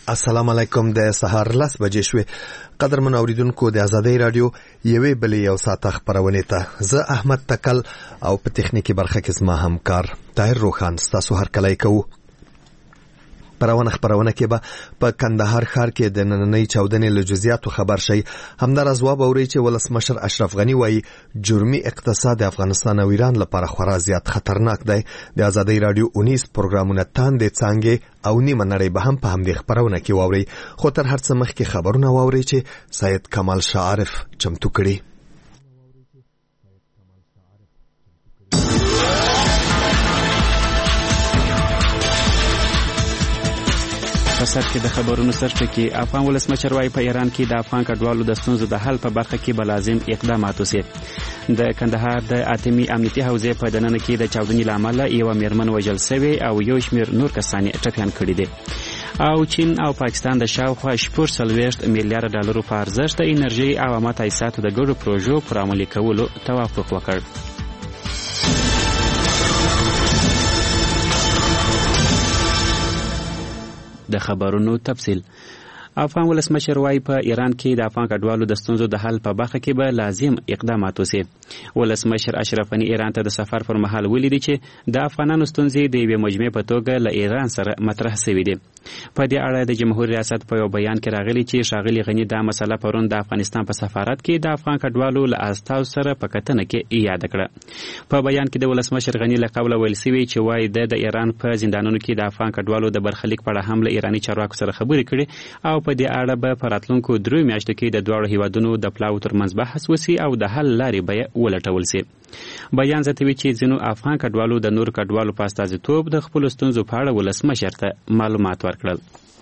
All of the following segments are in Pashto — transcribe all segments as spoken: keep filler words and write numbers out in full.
السلام علیکم. د سهار لس بجې شوې. قدرمن اوریدونکو د آزادۍ رادیو یوې بلې یو ساعت خبرونه ته زه احمد تکل او په تخنیکی برخه کې زما همکار طاهر روخان ستاسو هر کله کوو. پرونه خبرونه کې به په کندهار ښار کې د نننۍ چاودنې له جزئیاتو خبر شي. همدار ځواب اوري چې ولسمشر اشرف غنی وایي جرمي اقتصاد افغانستان او ایران لپاره خورا زیات خطرناک دی. د آزادۍ رادیو اونیس پروګرامونه تاندې څنګه او نیمه نړۍ به هم په همدې خبرونه کې واوري. خو تر هر څه مخکې خبرونه واوري چې سید کمال شاعرف چمتو کړي. په سر کې د خبرونو سرټکی افغان ولسمشر وايي په ایران کې د افغان کډوالو د ستونزو د حل په برخه کې به لازم اقدامات وشي. د کندهار د اتمی امنیتي حوزې په دننه کې د چاودنې لامل یو میرمن وژل شوی او یو شمېر نور کسان ټپیان کړي دي. او چین او پاکستان د شاوخوا شپږ څلوېښت میلیارډ ډالرو په ارزښت د انرژي او عامه تاسیساتو د ګډو پروژو پر عملي کولو توافق وکړ. د خبرونو تفصیل. افغان ولسمشر وايي په ایران کې د افغان کډوالو د ستونزو د حل په برخه کې به لازم اقدامات وشي. ولسمشر اشرف غنی ایران ته د سفر پر مهال ولیدي چې د افغانانو ستونزې د یوې مجموعې په توګه له ایران سره مطرح شوې دي. په دې اړه د جمهوریت ریاست په یو بیان کې راغلي چې ښاغلي غنی دا مسله پرون د افغانستان په سفارت کې د افغان کډوالو له استازو سره په کتنه کې یاد کړه. په بیان کې د ولسمشر غنی له قوله ویل شوی چې وايي د ایران په زندانونو کې د افغان کډوالو د برخلیک په اړه هم له ایراني چارواکو سره خبرې کړي او په دې اړه به په راتلونکو درې میاشتو کې د دواړو هیوادونو د پلاوو ترمنځ بحث وشي او د حل لارې به ولټول شي. بیان زیاتوي چې ځینو افغان کډوالو د نور کډوالو په استازیتوب د خپلو ستونزو په اړه ولسمشر ته معلومات ورکړل.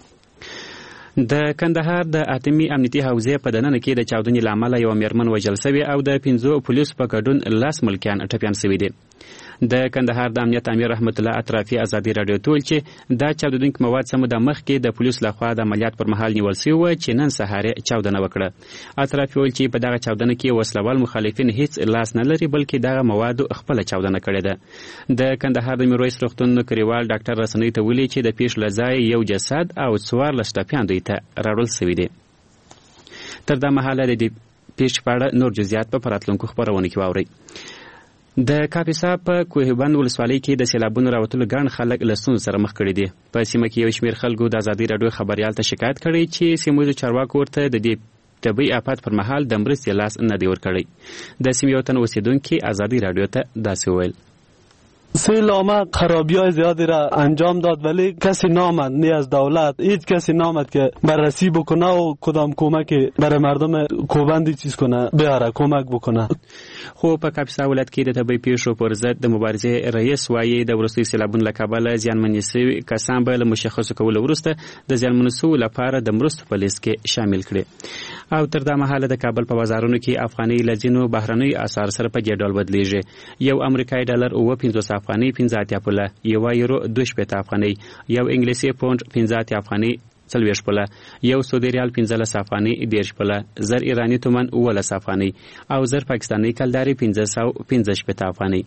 د کندهار د اتمی امنیتي حوزې په دننه کې د چاودنې لامل یو میرمن وژل شوی او د پنځو پولیسو په ګډون لس ملکیان ټپیان شوي دي. د کندهار د امنیت امیر رحمت الله اطرافي ازادي رادیو ته ویل چې دا چاودونکي مواد سم د مخ کې د پولیسو لخوا د عملیات پر مهال نیول شوي و چې نن سهار چاودنه وکړه. اطرافي ویل چې په دغه چاودنه کې وسلوال مخالفین هیڅ لاس نه لري بلکې دغه مواد خپل چاودنه کړې ده. د کندهار د میرویس روغتون کریوال ډاکټر رسنۍ ته ویلي چې د پیښ له ځای یو جسد او څوارلس ټپیان دوی ته راوړل شوي دي. تر دا مهاله د پیښې په اړه نور جزئیات په راتلونکو خبرونو کې واورئ. د کاپیسا په کوهبند ولسوالۍ کې د سیلابونو راوتلو ګڼ خلک له ستونزو سره مخ کړي دي. په سیمه کې یو شمېر خلکو د ازادي راډیو خبریال ته شکایت کړی چې سیمویزو چارواکو ورته د دې طبیعي آفت پر مهال د مرستې لاس نه دی ورکړی. د سیمې یو تن اوسېدونکي ازادي راډیو ته داسې وویل: سیل آمد خرابی‌های زیادی را انجام داد ولی کسی نامد، نه از دولت هیچ کسی نامد که بررسی بکنه و کدام کمکی برای مردم کوبندی چیز کنه بیاره کمک بکنه. خو په کاپیسا ولایت کې د طبیعي پیښو پر ضد د مبارزې رئیس وایي د وروستیو سیلابونو له کبله زیانمن شوي کسان به له مشخصو کولو وروسته د زیانمنو شویو لپاره د مرستو په لیست کې شامل کړي. او تر دا مهاله د کابل په بازارونو کې افغاني له ځینو بهرنیو اسعار سره په دې ډول بدلیږي. یو امریکایي ډالر اوه پنځوس افغانۍ پنځه اتیا پوله، یو یورو دوه شپېته افغانۍ، یو انګلیسي پونډ پنځه اتیا افغانۍ څلوېښت پوله، یو سعودي ریال پنځلس افغانۍ دېرش پوله، زر ایراني تومن اوولس افغانۍ او زر پاکستاني کلدارې پنځه سوه پنځه شپېته افغانۍ.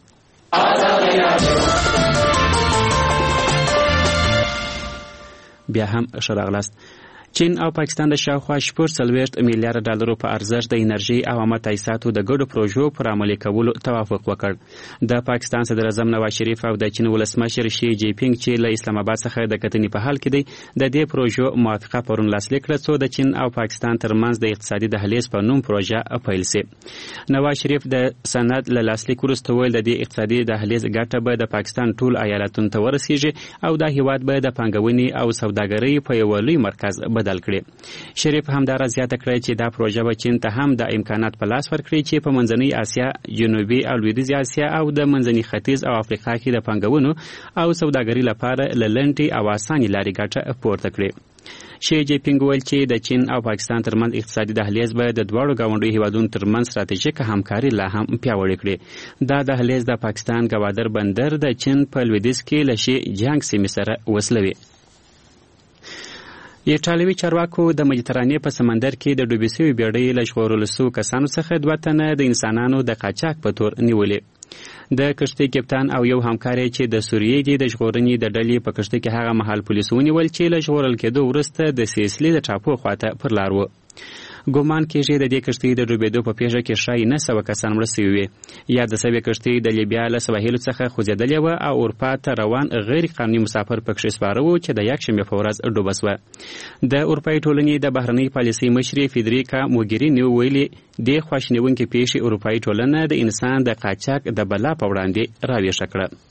بیا هم ښه راغلاست. چین او پاکستان د شاوخوا شپږ څلوېښت میلیارډ ډالرو په ارزښت د انرژي او عامه تاسیساتو د ګډو پروژو پر عملي کولو توافق وکړ. د پاکستان صدر اعظم نواز شریف او د چین ولسمشر شي جی پینګ چې له اسلام آباد څخه د کتنې په حال کې دی د دې پروژو موافقه پرون لاسلیک کړه څو د چین او پاکستان ترمنځ د اقتصادي دهلیز په نوم پروژه پیل شي. نواز شریف د سند له لاسلیک وروسته ویل د دې اقتصادي دهلیز ګټه به د پاکستان ټول ایالتونو ته ورسیږي او دا هیواد به د پانګونې او سوداګرۍ په یو لوی مرکز بدل کړي. شریف همدارا زیاته کړی چې دا پروژه به چین ته هم د امکانات په لاس ورکړي چې په منځنۍ اسیا، جنوبي او لویدیځې اسیا او د منځني ختیځ او افریقا کې د پانګونو او سوداګرۍ لپاره له لنډې او اسانې لارې ګټه پورته کړي. شي جی پینګ ویل چې د چین او پاکستان ترمنځ اقتصادي دهلیز به د دواړو ګاونډیو هیوادونو ترمنځ ستراتیژیک همکاري لا هم پیاوړې کړي. دا دهلیز د پاکستان ګوادر بندر د چین په لویدیځ کې له شي جنګ سیمې سره وصلوي. ایټالوي چارواکو د مدیترانې په سمندر کې د ډوبې شویو بېړۍ له ژغورل شویو کسانو څخه دوه تنه د انسانانو د قاچاق په تور نیولې. د کشتۍ کپتان او یو همکار چې د سوریې دی د ژغورنې د ډلې په کشتۍ کې هغه مهال پولیس ونیول چې له ژغورل کېدو وروسته د سیسلي د ټاپو خواته پر لار و. ګومان کېږي د دې کشتۍ د ډوبېدو په پیښه کې ښایي نه سوه کسان مړه سوي وي. یاده سوې کشتۍ د لیبیا له سواحلو څخه خوځېدلې وه او اروپا ته روان غیر قانوني مسافر پکښې سپاره وو چې د یکشنبې په ورځ ډوبه سوه. د اروپایي ټولنې د بهرنۍ پالیسۍ مشرې فیدریکا موګریني ویلي دې خواشینونکې پیښې اروپایي ټولنه د انسان د قاچاق د بلا په وړاندې راویښه کړه.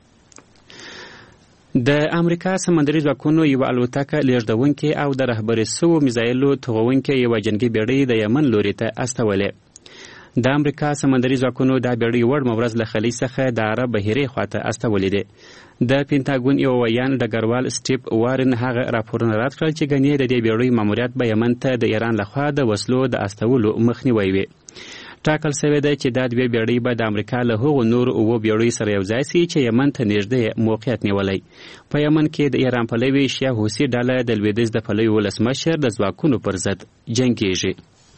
د امریکا سمندري ځواکونو یوه الوتکه لیږدونکې او د رهبري سوو میزایلو توغونکې یوه جنګي بېړۍ د یمن لوري ته استولې. د امریکا سمندري ځواکونو دا بېړۍ وړمه ورځ له خلیج څخه د عرب بحیرې خواته استولې دي. د پینټاګون یو ویان ډګروال سټیپ وارن هغه راپورونه رد کړل چې ګنې د دې بېړۍ ماموریت به یمن ته د ایران لخوا د وسلو د استولو مخنیوی وي. ټاکل شوې ده چې دا دوې بېړۍ به د امریکا له هغو نورو اوو بېړیو سره یوځای سي چې یمن ته نږدې موقعیت نیولی. په یمن کې د ایران پلوي شیعه حوثي ډله د لویدیځ د پلوي ولسمشر د ځواکونو پر ضد جنګېږي.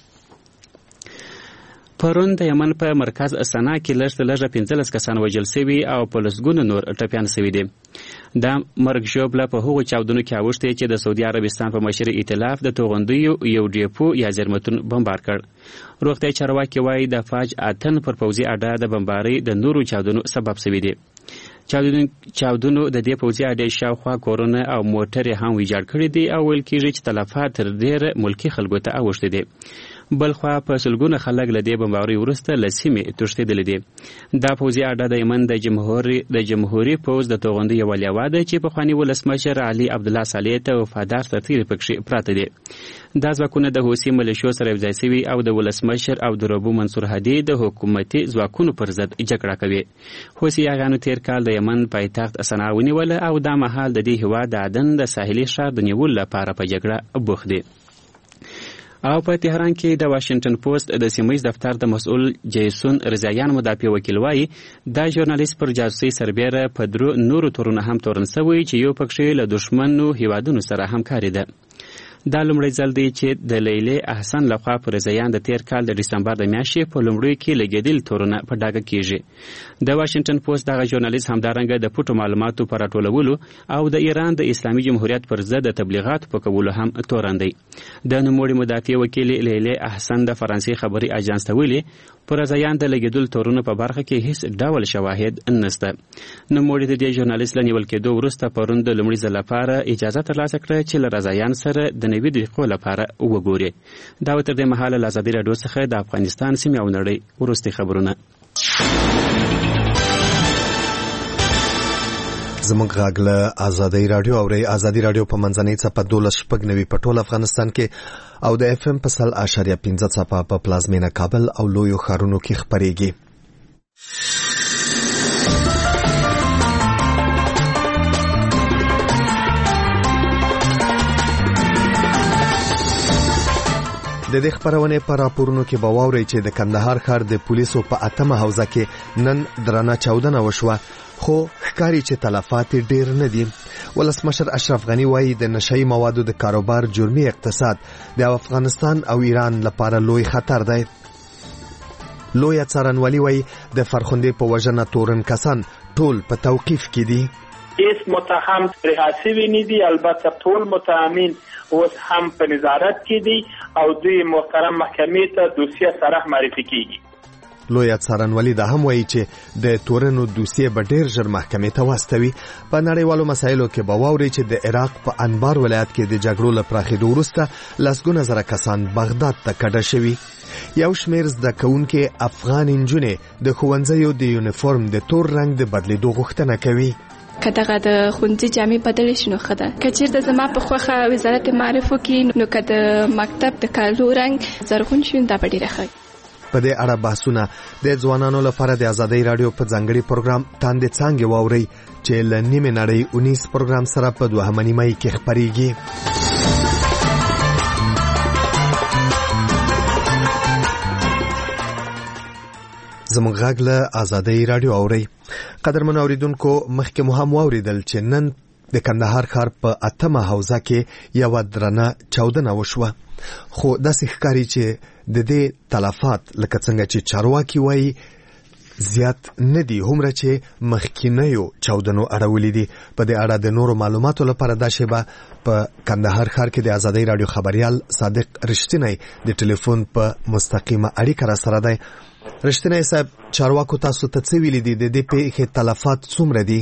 پرون د یمن په مرکز سنا کې لږ تر لږه پنځلس کسان وژل سوي او په لسګونو نور ټپیان سوي دي. دا مرګ ژوبله په هغو چاودنو کې اوښتې چې د سعودي عربستان په مشري ایتلاف د توغندیو یو ډیپو یا زیرمتون بمبار کړ. روغتیايي چارواکي وایي د فاج اتن پر پوځي اډه د بمبارۍ د نورو چاودنو سبب سوي دي. چاودنو د دې پوځي اډې شاوخوا کورونه او موټرې هم ویجاړ کړي دي او ویل کېږي چې تلفات تر ډېره ملکي خلکو ته اوښتي دي. بلخوا په سلګونه خلک له دې بمبارۍ وروسته له سیمې تښتېدلي دي. دا پوځي اډه د یمن د جمهوري د جمهوري پوځ د توغندي یوه لیوه ده چې پخواني ولسمشر علي عبدالله صالح ته وفادار سرتیري پکښې پراته دي. دا ځواکونه د حوثي ملیشو سره یوځای سوي او د ولسمشر عبدالربو منصور هادي د حکومتي ځواکونو پر ضد جګړه کوي. حوثیانو تېر کال د یمن پایتخت سنا ونیوله او دا مهال د دې هېواد د عدن د ساحلي ښار د نیولو لپاره په جګړه بوخت دي. او په تهران کې د واشنگټن پوسټ د سیمهیز دفتر د مسؤل جیسون رضایان مدافع وکیل وایي دا ژورنالیست پر جاسوسۍ سربیره په درو نورو تورونو هم تورن سوی چې یو پکښې له دښمنو هیوادونو سره همکاري ده. دا لومړی ځل دی چې د لیلې احسن لخوا پر رضایان د تیر کال د ډسمبر د میاشتې په لومړیو کې لګېدلي تورونه په ډاګه کېږي. د واشنګټن پوسټ دغه ژورنالیست همدارنګه د پټو معلوماتو په راټولولو او د ایران د اسلامي جمهوریت پر ضد د تبلیغاتو په کولو هم تورن دی. د نوموړي مدافع وکیل لیلې احسن د فرانسې خبري اژانس ته ویلي پر رضایان د لګېدلو تورونو په برخه کې هیڅ ډول شواهد نشته. نوموړي د دې ژورنالیست له نیول کېدو وروسته پرون د لومړي ځل لپاره اجازه ترلاسه کړه چې له رضایان سره د نوي دقیقو لپاره وګوري. دا تر دې مهاله له ازادي راډیو څخه د افغانستان سیمې او نړۍ وروستي خبرونه. زموږ غږ له ازادي راډیو اورئ. ازادي راډیو په منځنۍ څپه دولس شپږ نوي په ټول افغانستان کې او د اف ام په سل اشاریه پنځه څپه په پلازمینه کابل او لویو ښارونو کې خپرېږي. د دې خبرونه په راپورونو کې به واورئ چې د کندهار ښار د پولیسو په اتمه حوزه کې نن درنه چاودنه وشوه خو ښکاري چې تلفات ډیر نه دي. ولسمشر اشرف غنی وایي د نشئی موادو د کاروبار جرمي اقتصاد د افغانستان او ایران لپاره لوی خطر دی. لوی څارنوالي وایي د فرخندې په وژنه تورن کسان ټول په توقیف کې دي. هیڅ متهم رهاسي ویني دي. البته ټول متهمین اوس هم په نظارت کې دي او دوی محترم محکمې ته دوسیه سره معرفي کیږي. لوی څارنوالي دا هم وایي چې د تورنو دوسیه به ډیر ژر محکمې ته واستوي. په نړیوالو مسایلو کې به واوري چې د عراق په انبار ولایت کې د جګړو له پراخېدو وروسته لسګونه زره کسان بغداد ته کډه شوي. یو شمېر زده کوونکي افغان نجونې د ښوونځیو د یونیفورم د تور رنګ د بدلېدو غوښتنه کوي. که دغه د ښوونځي جامې بدلې شي نو ښه ده. که چېرته زما په خوښه وزارت معارف وکړي نو که د مکتب د کالو رنګ زرغون شي دا به ډېره ښه. په دې اړه بحثونه د ځوانانو لپاره د ازادۍ راډیو په ځانګړي پروګرام تاندې څانګې واورئ چې له نیمې نړۍ اونیس پروګرام سره په دوهمه نیمایي کې خپرېږي. زموږ غږ له ازادۍ راډیو اورئ. قدرمن اوریدونکو مخکې مو هم واوریدل چې نن د کندهار ښار په اتمه حوزه کې یوه درنه چاودنه وشوه خو داسې ښکاري چې د دې تلفات لکه څنګه چې چارواکي وایي زیات نه دي هومره چې مخکینیو چاودنو اړولې دي. په دې اړه د نورو معلوماتو لپاره دا شیبه په کندهار ښار کې د ازادۍ رادیو خبريال صادق رښتینی د ټلیفون په مستقیمه اړیکه را سره دی. رښتینی صاحب، چارواکو تاسو ته څه ویلي دي؟ د دې پیښې تلفات څومره دي؟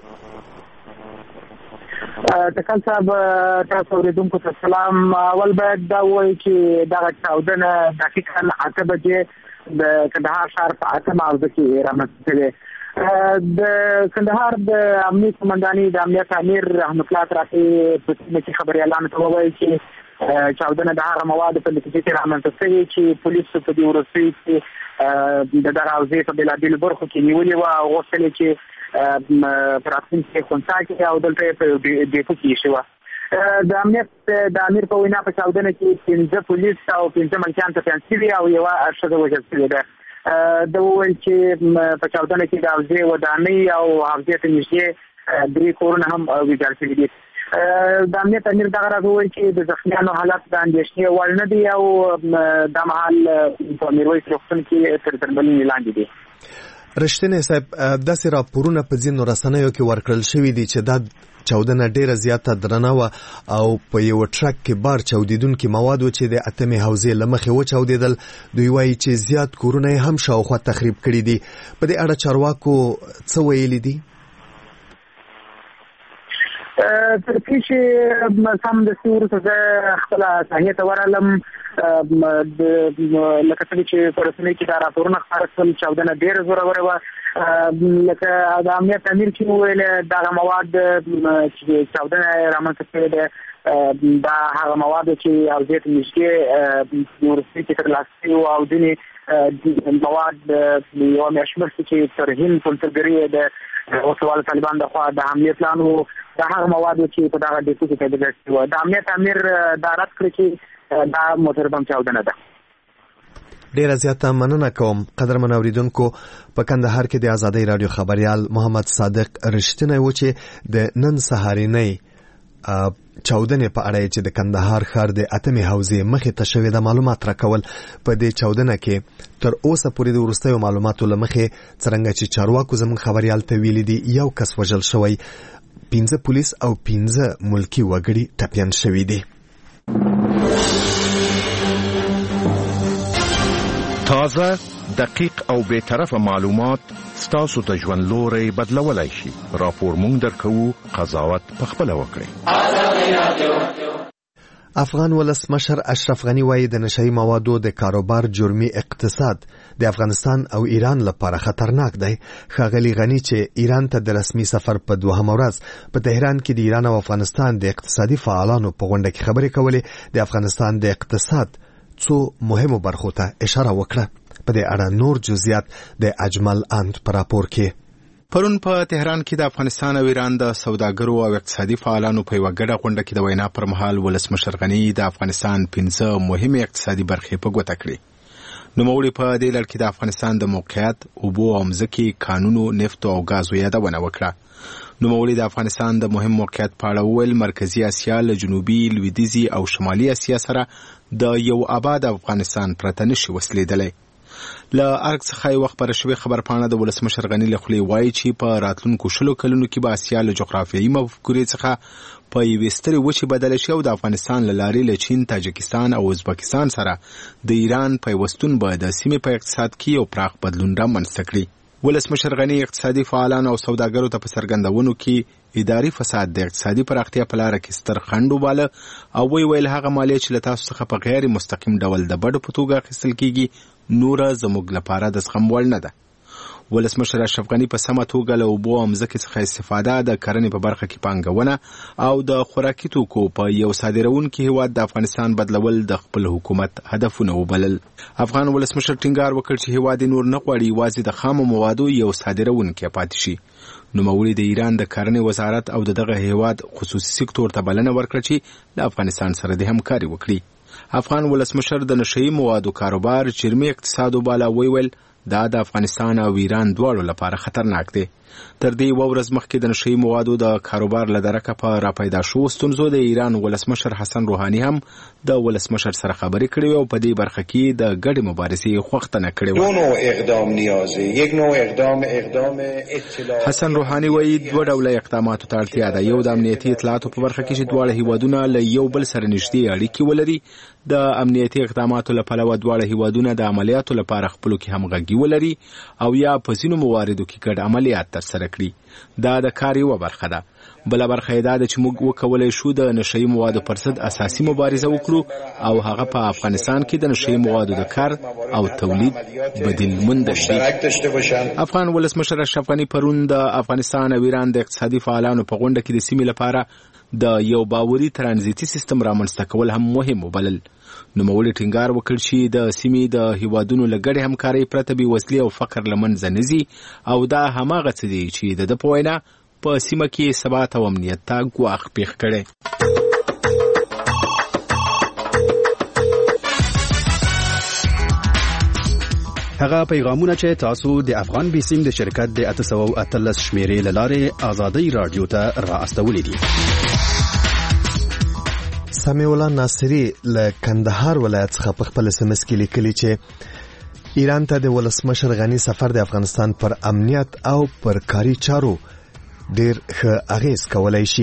تکل صاحب، تاسو اوریدونکو ته سلام. اول باید دا وایي چې دغه چاودنه دقیقاً اته بجې د کندهار ښار په اته ماوزه کې رامنځته شوې. د کندهار د امنیت قومندانۍ د امنیت امیر رحمت الله ترافي په سیمه کې خبریالانو ته وویل چې چاودنه د هغه موادو په نتیجه کې رامنځته شوې چې پولیسو په دې وروستیو کې د دغه حوزې په بېلابېلو برخو کې نیولې وه او غوښتل یې چې په راتلونکي خنثی کې او دلته یې په ډیپو کې ایښې وه. د امنیت د امیر په وینا په چاودنه کې پنځه پولیس او پنځه ملکیان ټپیان شوي او یوه ښځه وژل شوې ده. ده وویل چې په چاودنه کې د حوزې ودانۍ او حوزې ته نږدې درې کورونه هم ویجاړ شوي دي. د امنیت امیر دغه راز وویل چې د زخمیانو حالت د اندېښنې وړ نه دی او دا مهال په میرویس روغتون کې تر درملنې لاندې دي. رښتینی صاحب، داسې راپورونه په ځینو رسنیو کې ورکړل شوي دي چې دا چاودنه ډیره زیاته درنه وه او په یو ټرک کې بار چاودیدونکي مواد و چې د اتمې حوزې له مخې وچاودېدل. دوی وایي چې زیات کورونه یې هم شاوخوا تخریب کړي دي. په دې اړه چارواکو څه ویلي دي؟ تر دې چې سمدستي وروسته زه خپله ساحې ته ورغلم، لکه څنګه چې په رسنیو کې دا راپورونه خپاره شول چاودنه ډېره زوروره وه. لکه د امنیت امیر چې وویل دغه مواد چې چاودنه رامنځته شوې ده دا هغه مواد چې حوزې ته نږدې وروستي کې ترلاسه شوي او ځینې مواد یوه میاشت مخکې چې تر هند کلتورګري د اوسوال طالبان د خوا د حملې پلان و، دا هغه مواد چې په دغه ډیپو کې پیدا شوي وه. د امنیت امیر دا رد کړی چې دا موټر بم چاودنه ده. ډیره زیاته مننه کوم. قدرمن اوریدونکو، په کندهار کې د ازادۍ رادیو خبريال محمد صادق رښتینی و چې د نن سهارنۍ چاودنې په اړه چې د کندهار ښار د اتمې حوزې مخې ته شوې د معلومات راکول. په دې چاودنه کې تر اوسه پورې د وروستیو معلوماتو له مخې څرنګه چې چارواکو زموږ خبريال ته ویلي دي یو کس وژل شوی، پنځه پولیس او پنځه ملکي وګړي ټپیان شوي دي. تازه، دقیق او بی‌طرفه معلومات ستاسو ته ژوند لوري بدلولای شي. راپور مونږ درکوو، قضاوت پخپله وکړئ. افغان ولسمشر اشرف غنی وایي د نشئی موادو د کاروبار جرمي اقتصاد د افغانستان او ایران لپاره خطرناک دی. ښاغلي غنی چې ایران ته د رسمي سفر په دوهم ورځ په تهران کې د ایران او افغانستان د اقتصادي فعالانو په غونډه کې خبرې کولې، د افغانستان د اقتصاد څو مهمو برخو ته اشاره وکړه. په دې اړه نور جزئیات د اجمل اند پر راپور کې. پرون په تهران کې د افغانستان او ایران د سوداګرو او اقتصادي فعالانو په یوه ګډه غونډه کې د وینا پر مهال ولسمشر غني د افغانستان پنځه مهمې اقتصادي برخې په ګوته کړې. نوموړي په دې لړ کې د افغانستان د موقعیت، اوبو او مځکې، کانونو، نفتو او ګازو یادونه وکړه. نوموړي د افغانستان د مهم موقعیت په اړه وویل مرکزي اسیا له جنوبي، لویدیځي او شمالي اسیا سره د یو آباد افغانستان پرته نشي وسلېدلی. له ارګ څخه یو خبره شوې خبرپاڼه د ولسمشر غني له خولې وایي چې په راتلونکو شلو کلونو کې به اسیا له جغرافیایي مفکورې څخه په یوې سترې وچې بدله شي او د افغانستان له لارې له چین، تاجکستان او ازبکستان سره د ایران پیوستون به د سیمې په اقتصاد کې یو پراخ بدلون رامنځته کړي. ولسمشر غني اقتصادي فعالانو او سوداګرو ته په څرګندونو کې اداري فساد د اقتصادي پراختیا په لاره کې ستر خنډ وباله او وی ویل هغه مالیه چې له تاسو څخه په غیر مستقیم ډول د بډو په توګه اخیستل کیږي نوره زموږ لپاره د زغم وړ نه ده. ولسمشر اشرف غني په سمه توګه له اوبو او مځکې څخه استفاده، د کرنې په برخه کې پانګونه او د خوراکي توکو په یو صادروونکي هیواد د افغانستان بدلول د خپل حکومت هدفونه وبلل. افغان ولسمشر ټینګار وکړ چې هیواد نور نه غواړي یوازې د خامو موادو یو صادروونکی پاتې شي. نوموړي د ایران د کرنې وزارت او د دغه هیواد خصوصي سکتور ته بلنه ورکړه چې له افغانستان سره د همکاري وکړي. افغان ولسمشر د نشئی موادو کاروبار جرمي اقتصاد وباله. ویل دا د افغانستان او ایران دواړو لپاره خطرناک دی. تر دې یوه ورځ مخکې د نشه یي موادو د کاروبار له درکه په راپیدا شوو ستونزو د ایران ولسمشر حسن روحاني هم د ولسمشر سره خبرې کړې وې او په دې برخه کې د ګډې مبارزې غوښتنه کړې وه. دو نوع اقدام نیازه، یک نوع اقدام اقدام اطلاع. حسن روحاني وایي دوه ډوله اقداماتو ته اړتیا ده. یو د امنیتي اطلاعاتو په برخه کې چې دواړه هیوادونه له یو بل سره نږدې اړیکې ولري. د امنیتي اقداماتو له پلوه دواړه هیوادونه د عملیاتو لپاره خپلو کې همغږي ولري او یا په ځینو مواردو کې ګډ عملیات ترسره کړي. دا د کار یوه برخه ده. بله برخه یې دا ده چې موږ وکولی شو د نشه یي موادو پر ضد اساسي مبارزه وکړو او هغه په افغانستان کې د نشه یي موادو د کار او تولید بدیل موندل دي. افغان ولسمشر اشرف غني پرون د افغانستان او ایران د اقتصادي فعالانو په غونډه کې د سیمې لپاره د یو باوري ترانزیتي سیستم رامنځته کول هم مهم وبلل. نوموړي ټینګار وکړ چې د سیمې د هیوادونو له ګډې همکارۍ پرته بېوزلي او فقر له منځه نه ځي او دا هماغه څه دي چې د ده په وینا په سیمه کې ثبات او امنیت ته ګواښ پېښ کړی. هغه پیغامونه چې تاسو د افغان بیسیم د شرکت د اته سوه او اتلس شمیرې له لارې ازادۍ راډیو ته را استولی دي. سمیع الله ناصري له کندهار ولایت څخه په خپل اس ام اس کې لیکلي چې ایران ته د ولسمشر غني سفر د افغانستان پر امنیت او پر کاري چارو ډیر ښه اغیز کولای شي.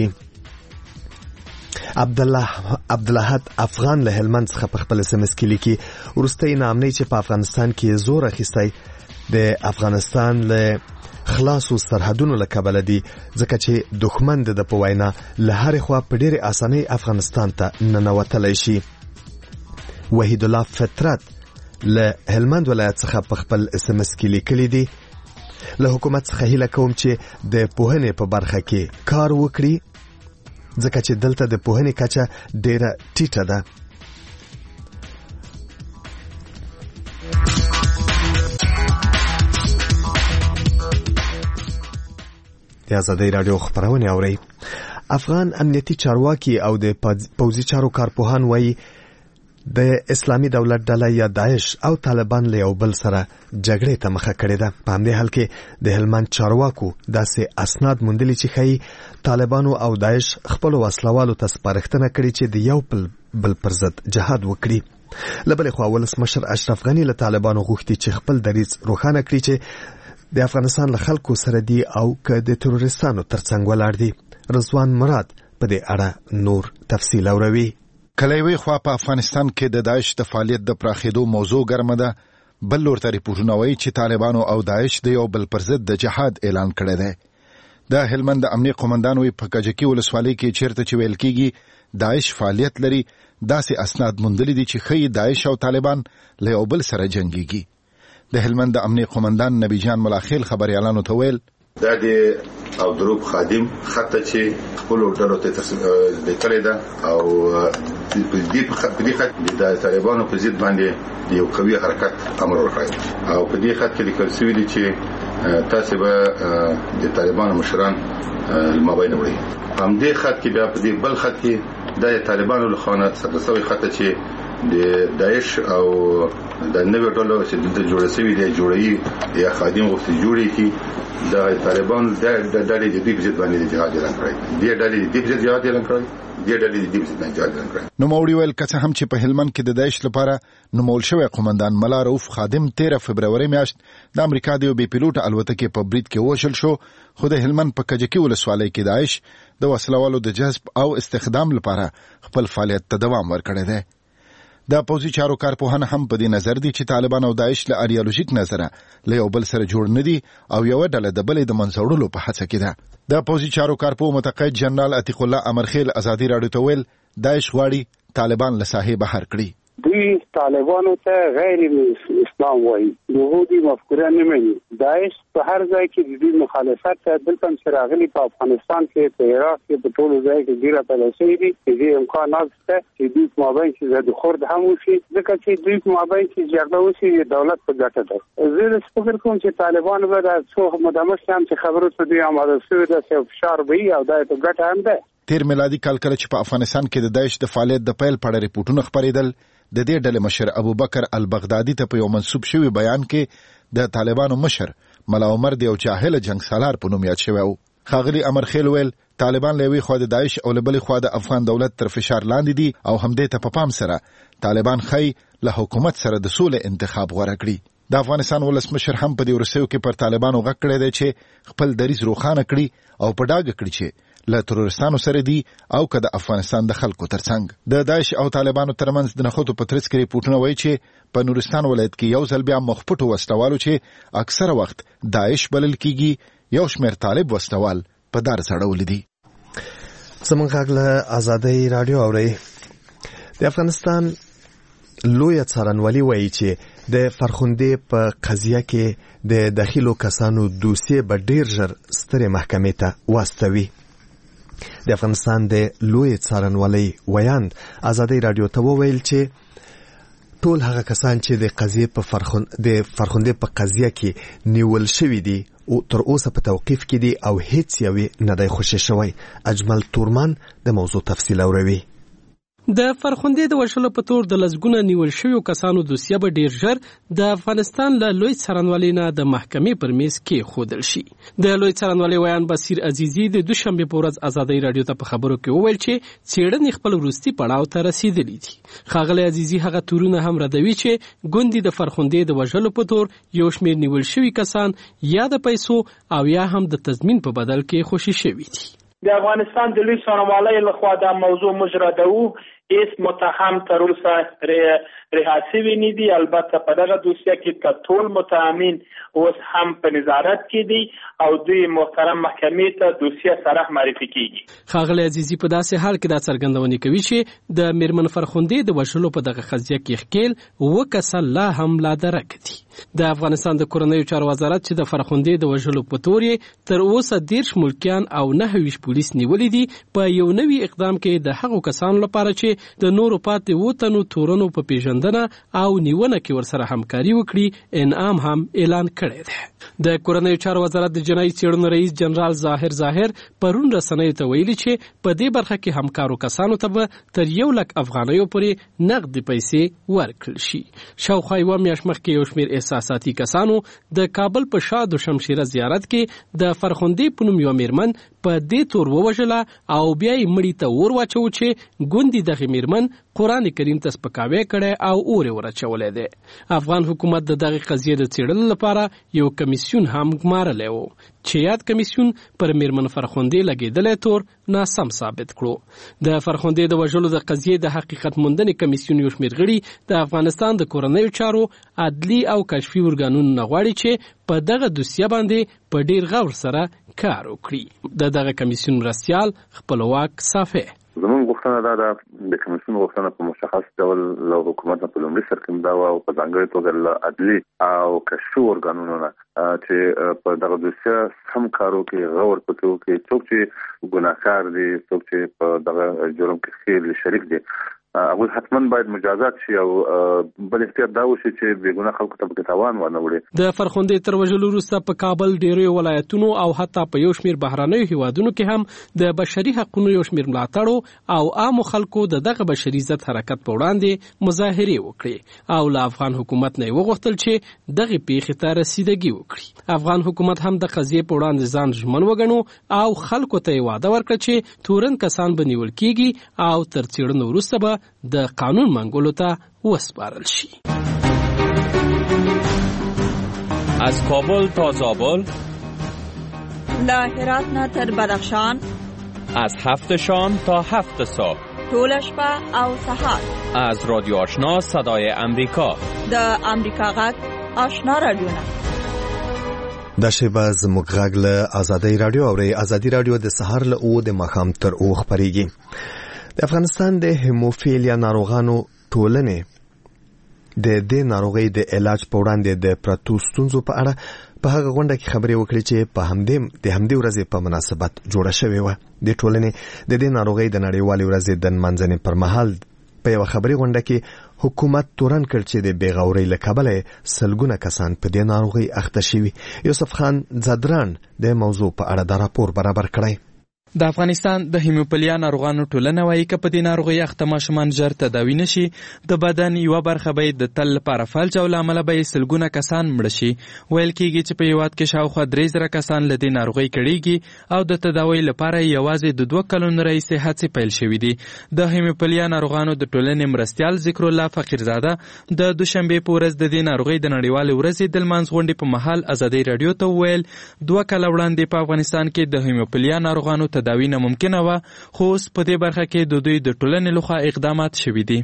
عبد الله عبد الاحد افغان له هلمند څخه په خپل اس ام اس کې لیکي ورستۍ نامنۍ چې په افغانستان کې زور اخیستی د افغانستان له خلاصو سرحدونو له کبله دي ځکه چې دښمن د په وینا له هرې خوا په ډېرې اسانۍ افغانستان ته ننوتلی شي. وحید الله فطرت له هلمند ولایت څخه په خپل اس ام اس کې لیکلي دي له حکومت څخه هیله کوم چې د پوهنې په برخه کې کار وکړي ځکه چې دلته د پوهنې کچه ډېره ټیټه ده. د ازادۍ راډیو خبرونه اوري. افغان امنیتي چارواکي او د پوځي چارو کارپوهان وایي د اسلامي دولت ډله یا داعش او طالبان له یو بل سره جګړې ته مخه کړې ده. په همدې حال کې د هلمند چارواکو داسې اسناد موندلي چې ښایي طالبانو او داعش خپلو وسلوالو ته سپارښتنه کړې چې د یو بل پر ضد جهاد وکړي. له بلې خوا ولسمشر اشرف غني له طالبانو غوښتي چې خپل دریځ روښانه کړي چې د افغانستان له خلکو سره دي او که د تروریستانو ترڅنګ ولاړ دي. رضوان مراد په دې اړه نور تفصیل اوروي. کله یوې خوا په افغانستان کې د داعش د فعالیت د پراخېدو موضوع ګرمه ده، بل لور ته ریپورټونه وایي چې طالبانو او داعش د یو بل پر ضد د جهاد اعلان کړی دی. د هلمند د امنیه قومندان وایي په کجکي ولسوالۍ کې چیرته چې ویل کېږي داعش فعالیت لري داسې اسناد موندلي دي چې ښایي داعش او طالبان له یو بل سره جنګېږي. د هلمند د امنیه قومندان نبی جان ملاخیل خبريالانو ته ویل دا د او دروب خادم خطه چې خپل ډلو ته لیکلې ده او په دې په دې خط د طالبانو په ضد باندې یو قوي حرکت امر ورکړی او په دې خط کې لیکل شوی دی چې تاسو به د طالبانو مشران المابین وړي. هم دې خط کې بیا په دې بل خط کې د طالبانو له خانه سرسوي خطه چې د داعش او د نوې ډلو چې د جوړ شوی دی جوړي یا خادم غوښتي جوړي کی د طالبان د ډلې د دې په ضد باندې جهاد اعلان کړی دی ډلې د دې په ضد جهاد اعلان کړی دی ډلې د دې په ضد باندې جهاد اعلان کړی. نو موري ویل کڅه هم چې په هلمند کې د داعش لپاره نومول شوی قومندان ملا رؤف خادم تیرہ فبرवरी میاشت د امریکا د بي پیلوټ الوتکې په برید کې وشل شو، خو د هلمند په کجکي ولسوالۍ کې داعش د وسلوالو د جذب او استخدام لپاره خپل فعالیت ته دوام ورکړی دی. د پوځي چارو کارپوهان هم په دې نظر دي چې طالبان او داعش له ایډیالوژیک نظره له یو بل سره جوړ نه دي او یو ډله د بلې د منځوړلو په هڅه کې ده. د پوځي چارو کارپوه متقاعد جنرال عتیق الله امرخیل ازادي راډیو ته ویل داعش غواړي طالبان له ساحې بهر کړي. دوی طالبانو ته غیر اسلام وایي، یهودي مفکوره نه مني. داعش په هر ځای کې د دې مخالفت ته دلته چې راغلي په افغانستان کې په عراق کې په ټولو ځای کې ډیره پیدا شوې دي چې دې امکانات شته چې دوی په مابین کې زده خورد هم وشي ځکه چې دوی په مابین کې جګړه وشي د دولت په ګټه ده. زه فکر کوم چې طالبان به د څو مدامش هم چې خبرو ته دوی آماده شوي ده چې فشار به او دا په ګټه هم ده. تیر میلادي کال کله چې په افغانستان کې د داعش د فعالیت د پیل په اړه ریپورتونه خبرېدل، د دې ډلې مشر ابو بکر البغدادي ته په یو منسوب شوی بیان کې د طالبانو مشر ملا عمر د یو جاهل جنگ سالار په نوم یاد شوی و. ښاغلي امرخیل ویل طالبان له یوې خوا د داعش او له بلې خوا د افغان دولت تر فشار لاندې دي او همدې ته په پام سره طالبان ښایي له حکومت سره د سولې انتخاب غوره کړي. د افغانستان ولسمشر هم په دې وروستیو کې پر طالبانو غږ کړی دی چې خپل دریځ روښانه کړي او په ډاګه کړي چې له ترورستانو سره دي او که د افغانستان د خلکو ترڅنګ. د داعش او طالبانو ترمنځ د نښتو په ترڅ کې ریپورټونه وایي چې په نورستان ولایت کې یو ځل بیا مخپټو وسلوالو چې اکثره وخت داعش بلل کیږي یو شمېر طالب وسلوال په دار سړولي دي. زمونږ غږ له ازادۍ راډیو اورئ. د افغانستان لویه څارنوالي وایي چې د فرخندې په قضیه کې د داخلو کسانو دوسیې به ډیر ژر سترې محکمې ته واستوي. د افغانستان د لویه څارنوالۍ ویاند ازادۍ راډیو ته وویل چې ټول هغه کسان چې د قضیې په فرخند د فرخندې په قضیه کې نیول شوي دي او تر اوسه په توقیف کې دي او هیڅ یوې نه دی خوشی شوی. اجمل تورمان د موضوع تفصیل اوروي. د فرخندې د وشلو په تور د لسګونه نیول شویو کسانو دوسیه به ډیر ژر د افغانستان له لوی څارنوالۍ نه د محکمې پر میز کېښودل شي. د لوی څارنوالۍ ویان بصیر عزیزي د دوشنبې په ورځ ازادۍ راډیو ته په خبرو کې وویل چې څېړنې خپل وروستي پړاو ته رسېدلي دي. ښاغلی عزیزي هغه تورونه هم ردوي چې ګوندې د فرخندې د وژلو په تور یو شمېر نیول شوي کسان یا د پیسو او یا هم د تضمین په بدل کې خوشي شوي دي. د افغانستان د لوی څارنوالۍ لخوا دا موضوع موږ ردوو. هیڅ متهم تر اوسه رها شوي نه دي. البته په دغه دوسیه کې ټول متهمین اوس هم په نظارت کې دي او دوی محترم محکمې ته دوسیه صرح معرفي کیږي. ښاغلی عزیزي په داسې حال کې دا څرګندونې کوي چې د میرمن فرخندې د وژلو په دغه قضیه کې ښکېل اووه کسه لا هم لا درک دي. د افغانستان د کورنیو چارو وزارت چې د فرخندې د وژلو په تور یې تر اوسه دېرش ملکیان او نهه ویشت پولیس نیولي دي په یو نوي اقدام کې د هغو کسانو لپاره چې د نورو پاتې اووه تنو تورنو په پیژندنه او نیونه کې ورسره همکاري وکړي انعام هم اعلان کړی دی. د کورنیو چارو وزارت د جنایي څېړنو رئیس جنرال ظاهر ظاهر پرون رسنیو ته ویلي چې په دې برخه کې همکارو کسانو ته به تر یو لک افغانیو پورې نغدې پیسې ورکړل شي. شاوخوا یوه میاشت مخکې یو شمېر احساساتي کسانو د کابل په شاد و شمشیره زیارت کې د فرخندې په نوم یوه میرمن په دې تور ووژله او بیا یې مړي ته اور واچو چې ګوندې دغې میرمن قرآن کریم ته سپکاوی کړی او اور یې ورچولی دی. افغان حکومت د دغې قضیې د څېړلو لپاره یو کمیسیون هم ګمارلی و چې یاد کمیسیون پر میرمن فرخندې لګېدلی تور ناسم ثابت کړو. د فرخندې د وژلو د قضیې د حقیقت موندنې کمیسیون یو شمېر غړي د افغانستان د کورنیو چارو عدلي او کشفي ارګانونو نه غواړي چې په دغه دوسیه باندې په ډیر غور سره کار وکړي. د دغه کمیسیون مرستیال خپلواک صافی زمونږ غوښتنه دا ده د کمیسیون غوښتنه په مشخص ډول له حکومت نه په لومړي سر کې دا وه او په ځانګړې توګه له عدلي او کشفي ارګانونو نه چې په دغه دوسیه هم کار وکړي، غور پکې وکړي. څوک چې ګناهکار دي، څوک چې په دغه جرم کې ښې شریک دي، هغوی حتما باید مجازات شي او بل احتیاط دا وشي چې بېګناه خلکو ته پکې تاوان ونه وړي. د فرخندې تر وژلو وروسته په کابل ډېرو ولایتونو او حتی په یو شمېر بهرنیو هیوادونو کې هم د بشري حقونو یو شمېر ملاتړو او عامو خلکو د دغه بشري ضد حرکت په وړاندې مظاهرې وکړي او له افغان حکومت نه یې وغوښتل چې دغې پیښې ته رسیدګي وکړي. افغان حکومت هم د قضیې په وړاندې ځان ژمن وګڼو او خلکو ته یې واده ورکړه چې تورن کسان به نیول کېږي او تر څېړنو وروسته به د قانون منګولو ته وسپارل شي. از کابل تا زابل، له هرات نه تر بدخشان، از هفت شام تا هفت صبح، ټول شپه او سهار، از رادیو آشنا صدای امریکا، د امریکا غږ آشنا رادیو نه. دا شیبه زموږ غږ له ازادۍ راډیو اورئ. ازادي راډیو د سهار له اوه د ماښام تر اوه خپرېږي. د افغانستان د هیموفیلیا ناروغانو ټولنې د دې ناروغۍ د علاج په وړاندې د پرتو ستونزو په اړه په هغه غونډه کې خبرې وکړې چې په همدې د همدې ورځې په مناسبت جوړه شوې وه. د ټولنې د دې ناروغۍ د نړیوالې ورځې د نمانځنې پر مهال په یوه خبري غونډه کې حکومت تورن کړ چې د بېغورۍ له کبله سلګونه کسان په دې ناروغۍ اخته شوي. یوسف خان زدران د موضوع په اړه دا راپور برابر کړی. د افغانستان د هیموفیلیا ناروغانو ټولنه وایي که په دې ناروغۍ اخته ماشومان ژر تداوي نشي د بدن یوه برخه به د تل لپاره فلج او له امله به یې سلګونه کسان مړه شي. ویل کېږي چې په هېواد کې شاوخوا درې زره کسان له دې ناروغۍ کړېږي او د تداوۍ لپاره یوازې د دوه کلونو راهیسې هڅې پیل شوي دي. د هیموفیلیا ناروغانو د ټولنې مرستیال ذکر الله فقیرزاده د دوشنبې په ورځ د دې ناروغۍ د نړیوالې ورځې د لمانځ غونډې په مهال ازادۍ راډیو ته وویل دوه کاله وړاندې په افغانستان کې د هیموفیلیا ناروغانو تداوی نه ممکنه وه، خو اوس په دې برخه کې د دوی د ټولنې لخوا اقدامات شوي دي.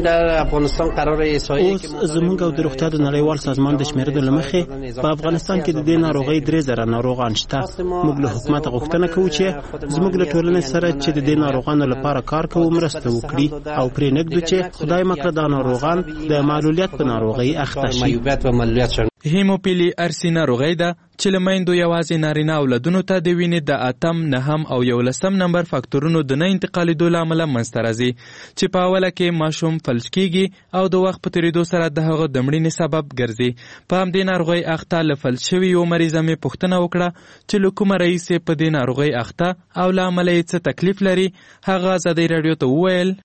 اوس زموږ او د روغتیا د نړیوال سازمان د شمیرې د لمخې په افغانستان کې د دې ناروغۍ درې زره ناروغان شته. موږ له حکومت غوښتنه کوو چې زموږ له ټولنې سره چې د دې ناروغانو لپاره کار کوو مرسته وکړي او پرې نږدو چې خدای مکړه دا ناروغان د معلولیت په ناروغۍ اخته شي. هیموفیلی ارثي ناروغۍ ده چې له میندو یوازې نارینه اولادونو ته د وینې د اتم، نهم او یولسم نمبر فاکتورونو د نه انتقالېدو له امله منځته راځي چې په اوله کې ماشوم فلج کېږي او د وخت په تېرېدو سره د هغه د مړینې سبب ګرځي. په همدې ناروغۍ اخته له فلج شوي یو مریضه مې پوښتنه وکړه چې له کومه راهیسې په دې ناروغۍ اخته او له امله یې څه تکلیف لري. هغه ازادۍ راډیو ته وویل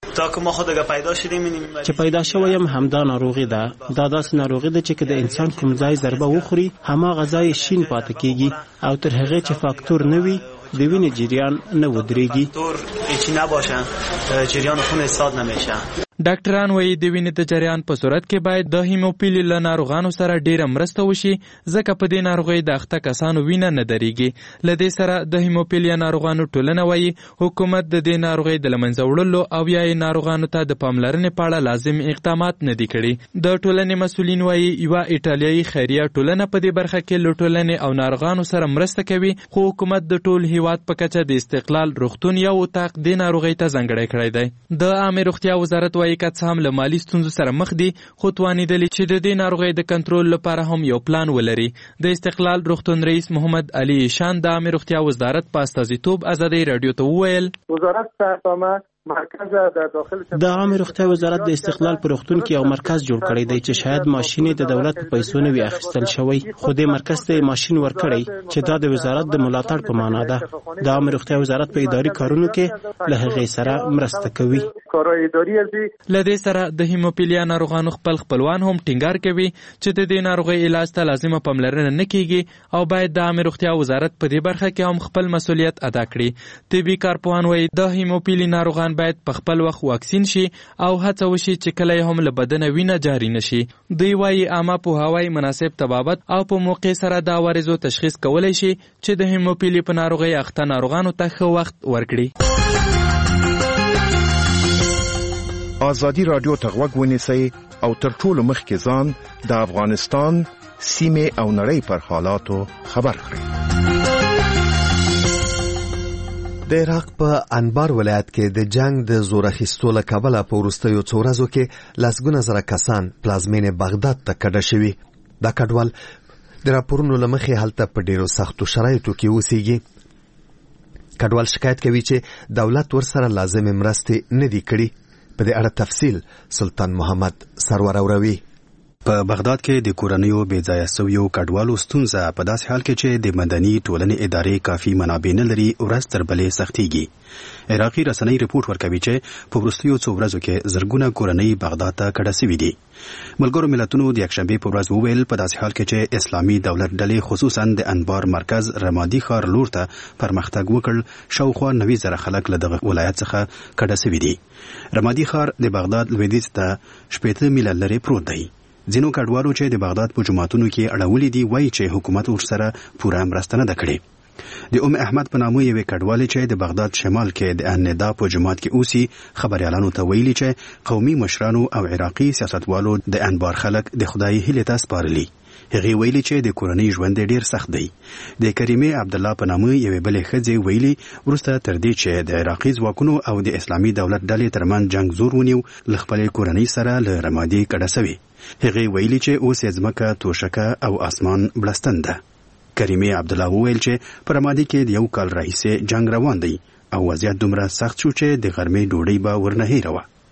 چې پیدا شوی یم همدا ناروغي ده. دا داسې ناروغي ده چې که د انسان کوم ځای ضربه وخوري هماغه ځای شین پاتې کېږي او تر هغې چې فاکتور نه وي د وینې جریان نه ودرېږي. ډاکټران وایي د وینې د جریان په صورت کې باید د هیموفیلي له ناروغانو سره ډیره مرسته وشي ځکه په دې ناروغۍ د اخته کسانو وینه نه درېږي. له دې سره د هیموفیلیا ناروغانو ټولنه وایي حکومت د دې ناروغۍ د له منځه وړلو او یا یې ناروغانو ته د پاملرنې په اړه لازم اقدامات نه دي کړي. د ټولنې مسؤلین وایي یوه ایټالیایي خیریه ټولنه په دې برخه کې له ټولنې او ناروغانو سره مرسته کوي، خو حکومت د ټول هیواد په کچه د استقلال روغتون یو اتاق دې ناروغۍ ته ځانګړی کړی دی. د عامې روغتیا وزارت وایي که څه هم له مالي ستونزو سره مخ دي خو توانېدلي چې د دې ناروغۍ د کنټرول لپاره هم یو پلان ولري. د استقلال روغتون رئیس محمد علي شان د عامې روغتیا وزارت په استازیتوب ازادۍ راډیو ته وویل وزارت ته مرکز د داخل د عامې روغتیا وزارت د استقلال په روغتون کې یو مرکز جوړ کړی دی چې شاید ماشین د دولت په پیسو نه وي اخیستل شوی، خو دې مرکز ته ماشین ورکړی چې دا د وزارت د ملاتړ په معنا ده. د عامې روغتیا وزارت په اداري کارونو کې له هغې سره مرسته کوي. له دې سره د هیموفیلیا ناروغانو خپل خپلوان هم ټینګار کوي چې د دې ناروغۍ علاج ته لازمه پاملرنه نه کیږي او باید د عامې روغتیا وزارت په دې برخه کې هم خپل مسؤلیت ادا کړي. طبي کارپوهان وایي د هیموفیلي ناروغان باید په خپل وخت واکسین شي او هڅه وشي چې کله هم له بدنه وینه جاری نشي. دوی وایي عامه پوهاوی، مناسب طبابت او په موقع سره د عوارضو تشخیص کولی شي چې د هیموفیلي په ناروغۍ اخته ناروغانو ته ښه وخت ورکړي. ازادي راډیو ته غوږ ونیسئ او تر ټولو مخکې ځان د افغانستان سیمې او نړۍ پر حالاتو خبر کړئ. د عراق په انبار ولایت کې د جنگ د زور اخیستو له کبله په وروستیو څو ورځو کې لسګونه زره کسان پلازمینې بغداد ته کډه شوي. دا کډوال د راپورونو له مخې هلته په ډیرو سختو شرایطو کې اوسېږي. کډوال شکایت کوي چې دولت ورسره لازمې مرستې نه دي کړي. په دې اړه تفصیل سلطان محمد سرور اوروي. په بغداد کې د کورنیو بې ځایه سویو کډوالو ستونزه په داسې حال کې چې د مدني ټولنې ادارې کافي منابع نه لري ورځ تر بلې سختېږي. عراقي رسنۍ رپورټ ورکوي چې په وروستیو څو ورځو کې زرګونه کورنۍ بغداد ته کډه سوي دي. ملګرو ملتونو د یکشنبې په ورځ وویل په داسې حال کې چې اسلامي دولت ډلې خصوصا د انبار مرکز رمادي ښار لور ته پرمختګ وکړ، شاوخوا نوي زره خلک له دغه ولایت څخه کډه سوي دي. رمادي ښار د بغداد لویدیځ ته شپېته میله لرې پروت دی. ځینو کډوالو چې د بغداد په جوماتونو کې اړولي دي وایي چې حکومت ورسره پوره مرسته نه ده کړې. د ام احمد په نامه یوې کډوالې چې د بغداد شمال کې د الندا په جومات کې اوسي خبريالانو ته ویلي چې قومي مشرانو او عراقي سیاستوالو د انبار خلک د خدای هیلې ته سپارلي. هغې ویلي چې د کورنۍ ژوند ډیر سخت دی. د کریمې عبدالله په نامه یوې بلې ښځې ویلي وروسته تر دې چې د عراقي ځواکونو او د اسلامي دولت ډلې ترمنځ جنگ زور ونیو له خپلې کورنۍ سره له رمادي کډه سوي. هغې ویلي چې اوس یې ځمکه توشکه او اسمان بلستن ده. کریمې عبدالله وویل چې په رمادي کې د یو کال راهیسې جنگ روان دی او وضعیت دومره سخت شو چې د غرمې ډوډۍ به ورنه هیره وه.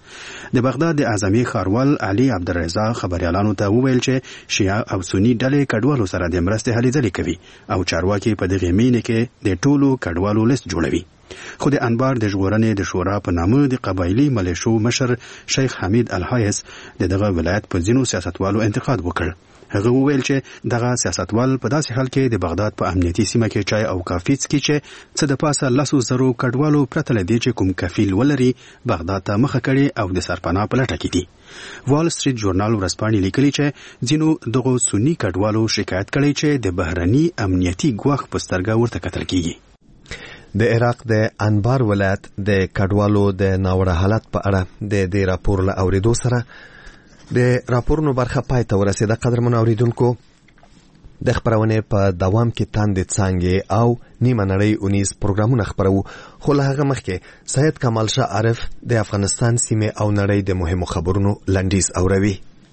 د بغداد د اعظمي ښاروال علي عبدالرضا خبريالانو ته وویل چې شیعه او سنی ډلې کډوالو سره د مرستې هلې ځلې کوي او چارواکي په دغه مینه کې د ټولو کډوالو لیست جوړوي. خو د انبار د ژغورنې د شورا په نامه د قبایلي ملیشو مشر شیخ حمید الحایس د دغه ولایت په ځینو سیاستوالو انتقاد وکړ. هغه وویل چې دغه سیاستوال په داسې حال کې د بغداد په امنیتي سیمه کې چای او کافي څکي چې څه د پاسه لسو زرو کډوالو پرته له دې چې کوم کفیل ولري بغداد ته مخه کړي او د سرپناه په لټه کې دي. وال سټریټ ژورنال ورځپاڼې لیکلي چې ځینو دغو سني کډوالو شکایت کړی چې د بهرني امنیتي ګواښ په سترګه ورته کتل کیږي. د عراق د انبار ولایت د کډوالو د ناوړه حالت په اړه د دې راپور له اوریدو سره د راپورونو برخه پای ته ورسېده. قدرمنو اوریدونکو، د خبرونې په دوام کې تاندې څانګې او نیمه نړۍ اونیز پروګرامونه خبرو، خو له هغه مخکې سید کمال شاه عارف د افغانستان سیمې او نړۍ د مهمو خبرونو لنډیز اوروي.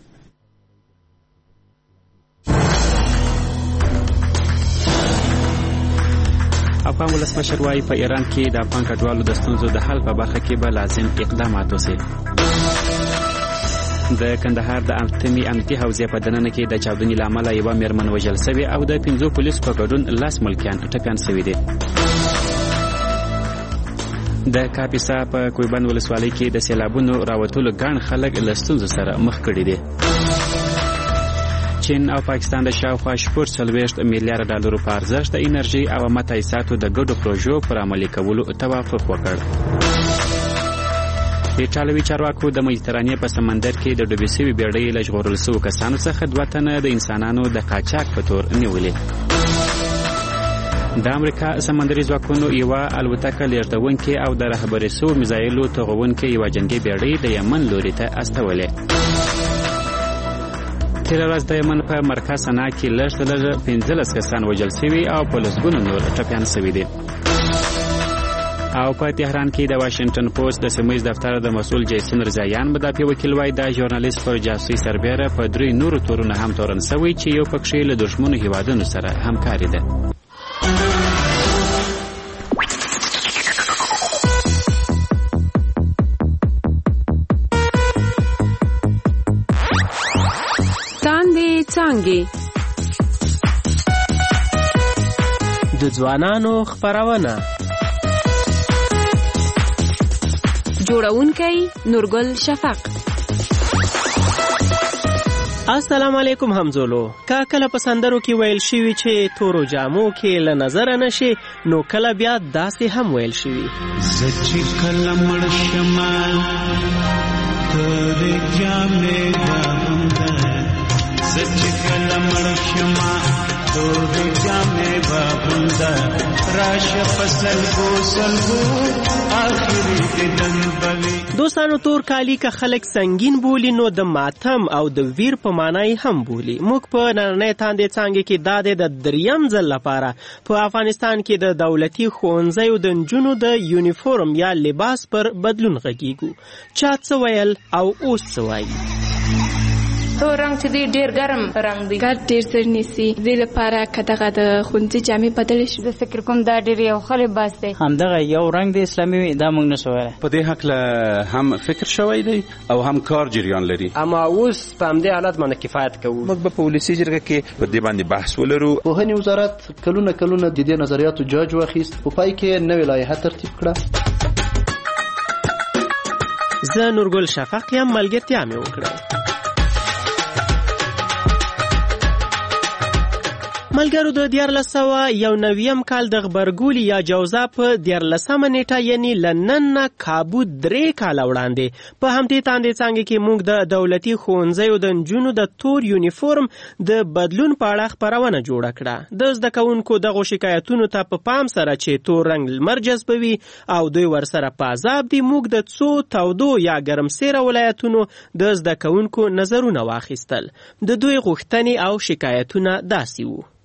افغان ولسمشر وايي په ایران کې د افغان کډوالو د ستونزو د حل په برخه کې به لازم اقدامات وشي. د کندهار د اتمې امنیتي حوزې په دننه کې د چاودنې له امله یوه میرمن وژل سوې او د پنځو پولیسو په ګډون لس ملکیان ټپیان سوي دي. د کاپیسا په کویبند ولسوالۍ کې د سیلابونو راوتلو ګڼ خلک له ستونزو سره مخ کړي دي. چین او پاکستان د شاوخوا شپږ څلوېښت میلیارډ ډالرو په ارزښت د انرژي او متایساتو د ګډو پروژو پر عملي کولو توافق وکړ. ایټالوي چارواکو د مدیترانې په سمندر کې د ډوبې سوي بیړۍ له ژغورل سوو کسانو څخه دوه تنه د انسانانو د قاچاق په تور نیولې. د امریکا سمندري ځواکونو یوه الوتکه لیږدونکې او د رهبري سوو میزایلو توغونکې یوه جنګي بیړۍ د یمن لوري ته استولې. تېره ورځ د یمن په مرکز سنا کې لږ تر لږه پنځلس کسان وژل سوي او په لسګونو نور ټپیان سوي دي. او په تهران کې د واشنگټن پوسټ د سیمهیز دفتر د مسؤل جیسن رضایان مدافع وکیل وایي دا ژورنالیست پر جاسوسي سربیره په درې نورو تورونه هم تورن سوی چې یو پکښې له دښمنو هیوادونو سره همکاري ده. تاندې څانګې د ځوانانو خپرونه، جوړونکی نورګل شفق. السلام علیکم همزولو. کا کله په سندرو کې ویل شوي چې تورو جامو کې له نظره نشي، نو کله بیا داسې هم ویل شوي زچ کله مړ شمه تورې جامې باندې، زچ کله مړ شمه تورې جامې باندې، راشه فصل کو سلګو آخري دن بوي. دوستانو، تور کالی که خلک سنگین بولی نو د ماتم او د ویر په معنی هم بولی. موږ په نړۍ تاندې څانګې کې دا د دریم ځل لپاره په افغانستان کې د دولتي ښوونځیو د نجونو د یونیفورم یا لباس پر بدلون غږیږو. چا څه ویل او اوس څه وایي؟ تور رنګ چې دی ډیر ګرم رنګ دی، ګر ډیر زر نیسي. دې لپاره که دغه د ښوونځي جامې بدلې شي، زه فکر کوم دا ډیر یو ښه لباس دی. همدغه یو رنګ دی اسلامي، دا موږ نشو ویلی. په دې هکله هم فکر شوی دی او هم کار جریان لري، اما اوس په همدې حالت باندې کفایت کوو. موږ به په ولسي جرګه کې په دې باندې بحث ولرو. پوهنې وزارت کلونه کلونه د دې نظریاتو جاج واخیست، په پای کې نوې لایحه ترتیب کړه. زه نورګل شفق یم، ملګرتیا مې وکړه. ملګرو، د دیارلس سوه یو نویم کال د غبرګولي یا جوزا په دیارلسمه نیټه یعنې له نن نه کابو درې کاله وړاندې په همدې تاندې څانګې کې موږ د دولتي ښوونځیو د نجونو د تور یونیفورم د بدلون په اړه خپرونه جوړه کړه. د زده کوونکو دغو شکایتونو ته په پام سره چې تور رنګ لمر جذبوي او دوی ورسره په عذاب دي، موږ د څو تودو یا ګرمسیره ولایتونو د زده کوونکو نظرونه واخیستل. د دوی غوښتنې او شکایتونه داسې وو.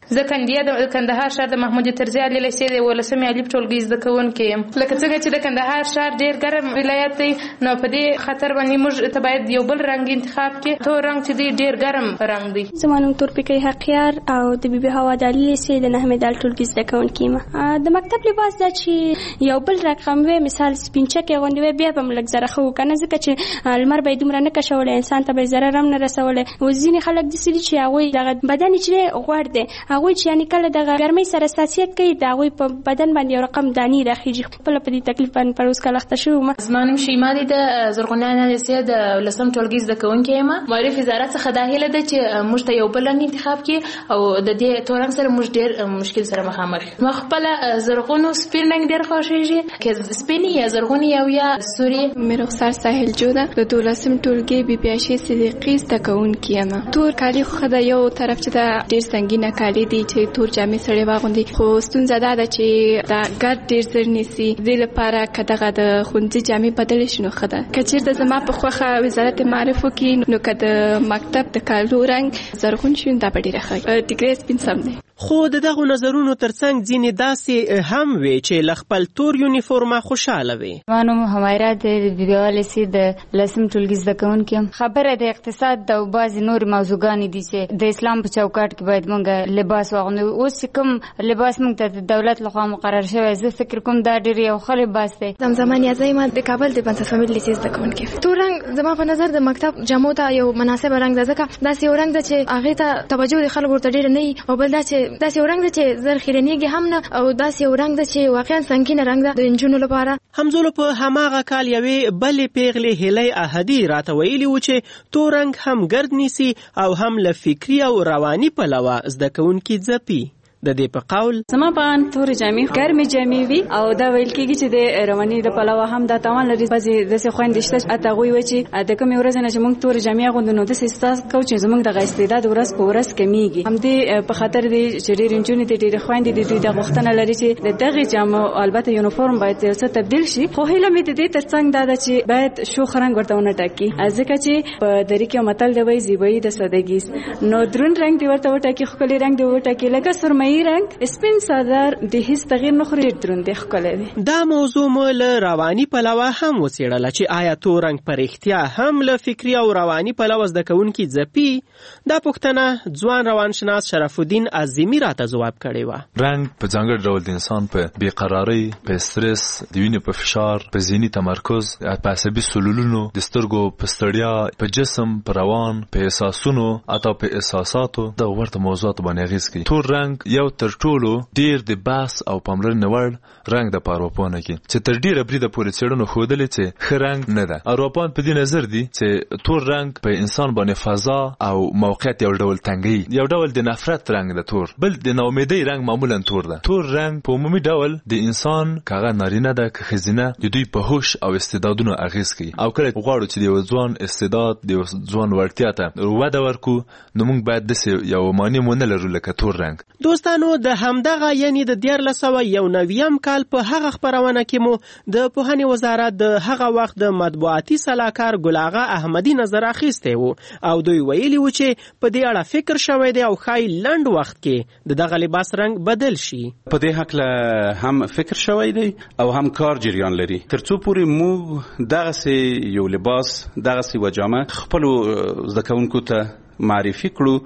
زه کندیا د کندهار ښار د محمود طرزي علي لیسې د ولسمې الف ټولګي زده کوونکې یم. لکه څنګه چې د کندهار ښار ډېر ګرم ولایت دی، نو په دې خاطر باندې موږ ته باید یو بل رنګ انتخاب کړي. تور رنګ چې دی ډېر ګرم رنګ دی. زما نوم تورپیکۍ حقیار او د بیبي حوا د علي لیسې د نهمې دال ټولګي زده کوونکې یم. د مکتب لباس دا چې یو بل رقم وي، مثال سپینچکې غوندې وي، بیا به م لږ زره ښه و که نه، ځکه چې لمر به یې دومره نه کشولی، انسان ته به یې ضرر هم نه رسولی. اوس ځینې خلک داسې دي چې هغوی دغه بدن یې چې دی غوړ دی، هغوی چې یعنې کله دغه ګرمۍ سره حساسیت کوي، د هغوی په بدن باندې یو رقم دانې راخېږي. خپله په دې تکلیف باندې پر اوس کال اخته شوې وم. زما نوم شیما دی، د زرغونانه لیسې د لسم ټولګي زده کوونکې یم. معرف وزارت څخه دا هیله ده چې موږ ته یو بل رنګ انتخاب کړي او د دې تور رنګ سره موږ ډېر مشکل سره مخامخ یو. ما خپله زرغون او سپین رنګ ډېر خوښېږي، که سپین یا زرغون یا یا سوري. مې رخسار ساحل جوده د دولسم ټولګي بي بي عایشې صدیقي زده کوونکې یم. تور کالي خو د یو طرف چې دا ډېر سنګینه کالي دي چې تور جامې سړی واغوندي، خو ستونزه دا ده چې دا ګرد ډېر زر نیسي. دې لپاره که دغه د ښوونځي جامې بدلې شي نو ښه ده. که چېرته زما په خوښه وزارت معارف وکړي، نو که د مکتب د کالو رنګ زرغون شي دا به ډېره ښه. ټیکری سپین سم دی. خو د دغو نظرونو ترڅنګ ځینې داسې هم وي چې له خپل تور یونیفورمه خوشحاله وي. زما نوم حمیره د بیبي حوا لیسې د لسم ټولګي زده کوونکې یم. خبره د اقتصاد او بعضې نورې موضوعګانې دي چې د اسلام په چوکاټ کې باید موږ لباس واغوندو. اوس چې کوم لباس موږ ته د دولت لخوا مقرر شوی، زه فکر کوم دا ډېر یو ښه لباس دی. زمزمه نیازی یم د کابل د بنسټ فامیل لیسې زده کوونکې. تور رنګ زما په نظر د مکتب جامو ته یو مناسب رنګ ده، ځکه داسې یو رنګ ده چې هغې ته توجه د خلکو ورته ډېره نه وي، او بل دا چې داسې یو رنګ ده چې زر خیرنیږي هم نه، او داسې یو رنګ ده چې واقعا سنګینه رنګ ده د نجونو لپاره. همزولو په هماغه کال یوې بلې پیغلې هیلۍ احدي راته ویلي و چې تور رنګ هم ګرد نیسي او هم له فکري او رواني پلوه زده کوونکي ځپي. د دې په قول زما په ان تور جامې ګرمې جامې وي او دا ویل کېږي چې د رواني د پلوه هم دا توان لري. بعضې داسې خویندې شته چې اته هغوی وایي چې د کومې ورځې نه چې موږ تورې جامې اغوندو نو داسې احساس کوو چې زموږ دغه استعداد ورځ په ورځ کمیږي. همدې په خاطر دی چې ډېرې نجونې دي، ډېرې خویندې دي، دوی دا غوښتنه لري چې د دغې جامو البته یونیفورم باید یو څه تبدیل شي. خو هیله مې د دې ترڅنګ دا ده چې باید شوخ رنګ ورته ونه ټاکي، ځکه چې په دري کې متل دی وایي زیبایي د سادګي، نو دروند رنګ دې ورته وټاکي، ښکلي رنګ دې وټاکي، لکه سرمایي رنګ سپین صدر د هیڅ تغییر نه خوري، دروند ښکلی دی. دا موضوع مو له رواني پلوه هم وڅېړله چې آیا تور رنګ په رښتیا هم له فکري او رواني پلوه زده کوونکي ځپي. دا پوښتنه ځوان روانشناس شرف الدین عظیمي راته ځواب کړې وه. رنګ په ځانګړي ډول د انسان په بېقرارۍ، په استرس، د وینې په فشار، په ذهني تمرکز، په عصبي سلولونو، د سترګو په ستړیا، په جسم، په روان، په احساسونو، حتی په احساساتو د ورته موضوعاتو باندې اغېز کوي. تور رنګ یو تر ټولو ډیر د بحث او پاملرنې وړ رنګ د په اروپاونه کې چې تر ډیره بریده پورې څېړنو ښودلې چې ښه رنګ نه ده. اروپایان په دې نظر دي چې تور رنګ په انسان باندې فضا او موقعیت یو ډول تنګوي، یو ډول د نفرت رنګ ده تور، بل د ناامیدۍ رنګ معمولا تور ده. تور رنګ په عمومي ډول د انسان که هغه نارینه ده که ښځینه د دوی په هوش او استعدادونو اغېز کوي، او کله غواړو چې د یو ځوان استعداد، د یو ځوان وړتیا ته وده ورکړو، نو موږ باید داسې یو مانع ونه لرو لکه تور رنګ. دوستانو د همدغه یعنی د دیارلس سوه یو نویم کال په هغه خپرونه کې مو د پوهنې وزارت د هغه وخت د مطبوعاتي سلاکار ګل اغا احمدي نظر اخیستی و او دوی ویلي و چې په دې اړه فکر شوی دی او ښایي لنډ وخت کې د دغه لباس رنګ بدل شي. په دې هکله هم فکر شوی دی او هم کار جریان لري، تر څو پورې موږ دغسې یو لباس، دغسې یوه جامه خپلو زده کوونکو ته معرفي کړو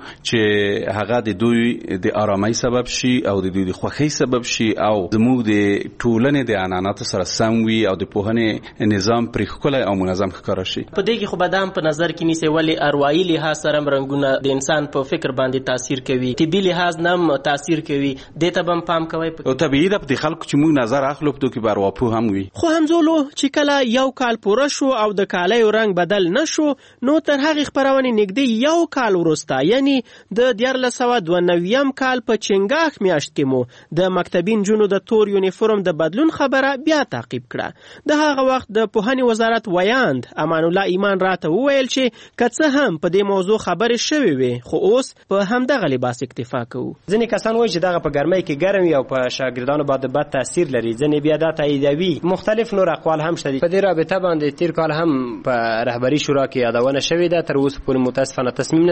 چې هغه د دوی د آرامۍ سبب شي او د دوی د خوښۍ سبب شي او زموږ د ټولنې د عنعناتو سره سم وي او د پوهنې نظام پرې ښکلی او منظم ښکاره شي. په دې کې خو به دا هم په نظر کې نیسئ ولې اروايي لحاظ سره هم رنګونه د انسان په فکر باندې تاثیر کوي، طبي لحاظ نه هم تاثیر کوي، دې ته به هم پام کوئ. او طبیعي ده په دې خلکو چې موږ نظر اخلو په دې کې به ارواپوه هم وي. خو همزولو چې کله یو کال پوره شو او د کالیو رنګ بدل نه شو، نو تر هغې خپرونې نږدې یو کال وروسته یعنی د دیارلس سوه دوه نویم کال په چنګاښ میاشت کې مو د مکتبي نجونو د تور یونیفورم د بدلون خبره بیا تعقیب کړه. د هغه وخت د پوهنې وزارت ویاند امان الله ایمان راته وویل چې که څه هم په دې موضوع خبرې شوې وي، خو اوس په همدغه لباس اکتفا کوو. ځینې کسان وایي چې دغه په ګرمۍ کې ګرم وي او په شاګردانو باندې بد تاثیر لري، ځینې بیا دا تاییدوي. مختلف نور اقوال هم شته. په دې رابطه باندې تیر کال هم په رهبري شورا کې یادونه شوې ده، تر اوسه پورې متاسفانه تصمیم نه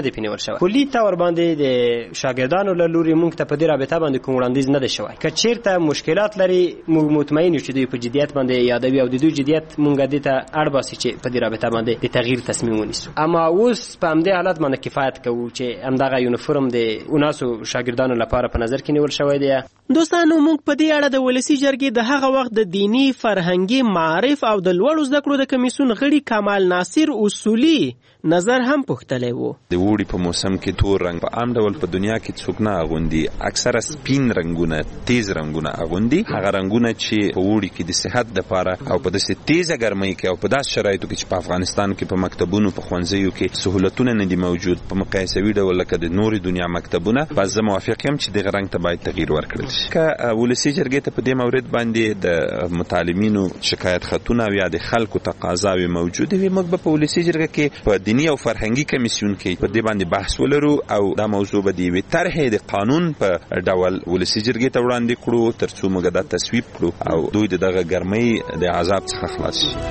نه دی پینول شوی. کلی تور باندې د شاګردانو له لوري موږ ته په دې رابطه باندې کوم وړاندیز نه دی شوی. که چیرته مشکلات لري موږ مطمئن یو چې دوی په جدیت باندې یادوي او د دوی جدیت موږ دې ته اړ باسي چې په دې رابطه باندې د تغییر تصمیم ونیسو. اما اوس په همدې حالت باندې کفایت کوو چې همدغه یونیفورم د اوناسو شاګردانو لپاره په نظر کې نیول شوی دی. دوستانو موږ په دې اړه د ولسی جرګې د هغه وخت د دینی فرهنګي معارف او د لوړو زده کړو د کمیسیون غړي کمال ناصر اصولي نظر هم پوښتلی وو. د وړي په موسم کې تور رنګ په عام ډول په دنیا کې څوک نه اغوندي، اکثره سپین رنګونه تیز رنګونه اغوندي. هغه رنګونه چې په وړي کې د صحت لپاره او په داسې تیزه ګرمۍ کې او په داسې شرایطو کې چې په افغانستان کې په مکتبونو په ښوونځیو کې سهولتونه نه دي موجود په مقایسوي ډول لکه د نورې دنیا مکتبونه، بس زه موافق یم چې دغه رنګ ته باید تغییر ورکړل شي. که ولسي جرګې ته په دې مورد باندې د متعلمینو شکایت خطونه او یا د خلکو تقاضاوې موجودې وي، موږ به په ولسي جرګه کې په دینی او فرهنګي کمیسیون کې په دې باندې بحث ولرو او دا موضوع به د یوې طرحې د قانون په ډول ولسي جرګې ته وړاندې کړو تر څو موږ دا تصویب کړو او دوی د دغه ګرمۍ د عذاب څخه خلاص شي.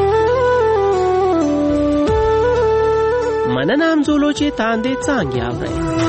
مننه همزولو چې تاندې څانګې اورئ.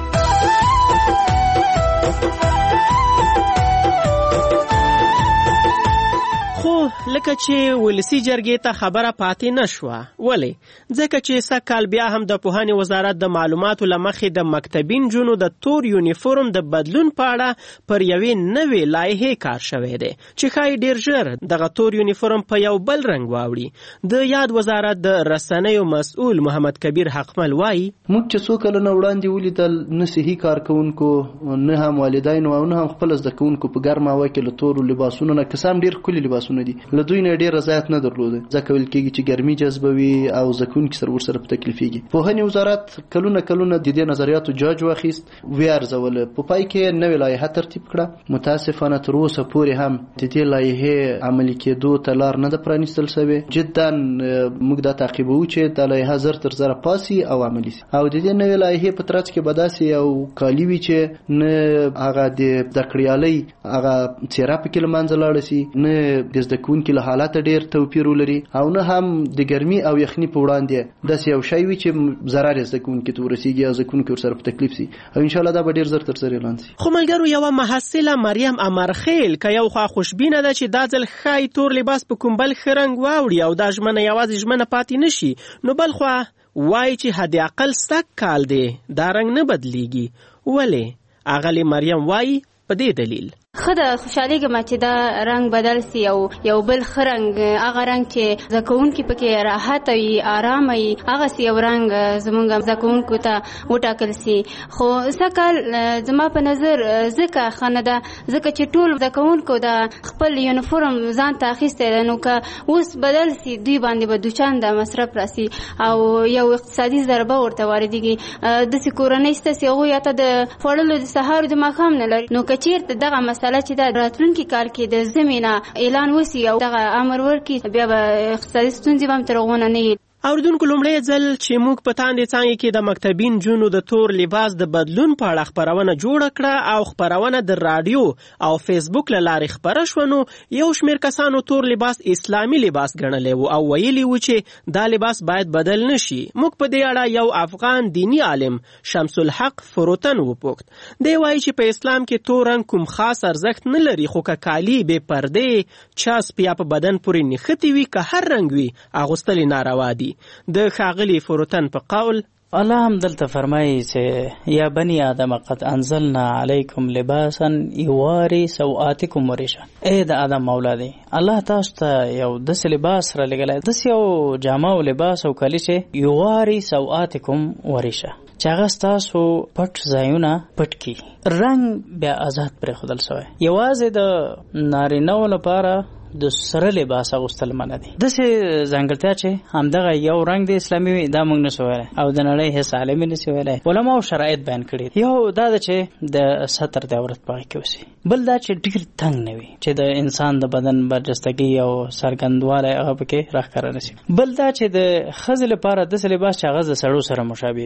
خو لکه چې ولسی جرګې ته خبره پاتې نشوه. ولې؟ ځکه چې سږ بیا هم د پوهنې وزارت د معلوماتو له مخې د مکتبي نجونو د تور یونیفورم د بدلون په اړه پر یوې نوې لایحې کار شوی دی چې ښایي ډېر ژر دغه تور یونیفورم په یو بل رنګ واوړي. د یاد وزارت د رسنیو مسؤل محمد کبیر حقمل وایي موږ چې څو کلونه وړاندې ولیدل نه صحي کارکوونکو نه هم والدینو او نه هم خپل زده کوونکو په ګرمه هوا کې له تورو لباسونو نه قسم ډېر ښکلي لباسونه دي له دوی نه ډېر رضایت نه درلوده ځکه ویل کېږي چې ګرمي جذبوي او زده کوونکي سره ورسره په تکلیفېږي. پوهنې وزارت کلونه کلونه د دې نظریاتو جاج واخیست ویې ارزوله، په پای کې نوې لایحه ترتیب کړه. متاسفانه تر اوسه پورې هم د دې لایحې عملي کېدو ته لار نه ده پرانیستل سوې. جدا موږ دا تعقیبوو چې دا لایحه زر تر زره پاسي او عملي سي او د دې نوې لایحې په ترڅ کې به داسې یو کالي وي چې نه هغه د زده کړیالۍ هغه څېره پکې له منځه لاړه سي، نه د زده کوونکي له حالته ډېر توپیر ولري او نه هم د ګرمي او یخني په وړاندې داسې یو شی وي چې ضرر یې زده کوونکي ته ورسېږي او زده کوونکي ورسره په تکلیف سي او انشاءالله دا به ډېر زر تر سره اعلان سي. خو ملګرو یوه محصله مریم امرخیل که یو خوا خوشبینه ده چې دا ځل ښایي تور لباس په کوم بل ښه رنګ واوړي او دا ژمنه یوازې ژمنه پاتې نشي، نو بل خوا وایي چې حد اقل سږ کال دی دا رنګ نه بدلیږي. ولې؟ اغلې مریم وایي په دې دلیل خو د خوشحالیږم چې دا رنګ بدل سي او یو بل ښه رنګ هغه رنګ چې زده کوونکي پکې راحت وي ارامه وي هغسې یو رنګ زموږ زده کوونکو ته وټاکل سي. خو سږ کال زما په نظر ځکه ښه نه ده ځکه چې ټول زده کوونکو د خپل یونیفورم ځان ته اخیستی ده، نو که اوس بدل سي دوی باندې به دوچنده مصرف راسي او یو اقتصادي ضربه ورته واردېږي. داسې کورنۍ شته چې هغوی حتی د خوړلو د سهار د ماښام نه لري، نو که چېرته دغه مسله چې دا راتلونکي کال کې د زمینه اعلان وسي او دغه امر ورکړي بیا به اقتصادي ستونزې به هم تر هغونه نه وي. اوریدونکو لومړی ځل چې موږ په تاندې څانګې کې د مکتبي نجونو د تور لباس د بدلون په اړه خپرونه جوړه کړه او خپرونه د راډیو او فیسبوک له لارې خپره شوه، نو یو شمېر کسانو تور لباس اسلامي لباس ګڼلی و او ویلي و چې دا لباس باید بدل نشي. موږ په دې اړه یو افغان دینی عالم شمس الحق فروتن وپوښت. دی وایي چې په اسلام کې تور رنګ کوم خاص ارزښت نه لري، خو که کالي بې پردې چسپ یا په بدن پورې نښتي وي که هر رنګ وي اغوستل ناروا دي. د ښاغلي فروتن په قول الله هم دلته فرمایي چې یا بني آدم قد انزلنا علیکم لباسا یواری سوآتکم ورشا. ای د آدم مولا دی الله تاسو ته یو داسې لباس را لګلی، داسې یو جامه او لباس او کالي چې یواری سوآتکم ورشا چې هغه ستاسو پټ ځایونه پټ کړي، رنګ بیا آزاد پرېښودل شوی. یوازې د نارینهو لپاره د سره لباس اغوستل منع دي. داسې ځانګړتیا چې همدغه یو رنګ د اسلامي دا موږ نشو ویلی او د نړۍ هېڅ عالم یې نشي ویلی. علماو شرایط بیان کړي. یو دا ده چې د ستر د عورت په هغې کې اوسي، بل دا چې ډېر تنګ نه وي چې د انسان د بدن برجستګي او څرګندوالی هغه پکې راښکاره نه شي، بل دا چې د ښځې لپاره داسې لباس چې هغه د سړو سره مشابه وي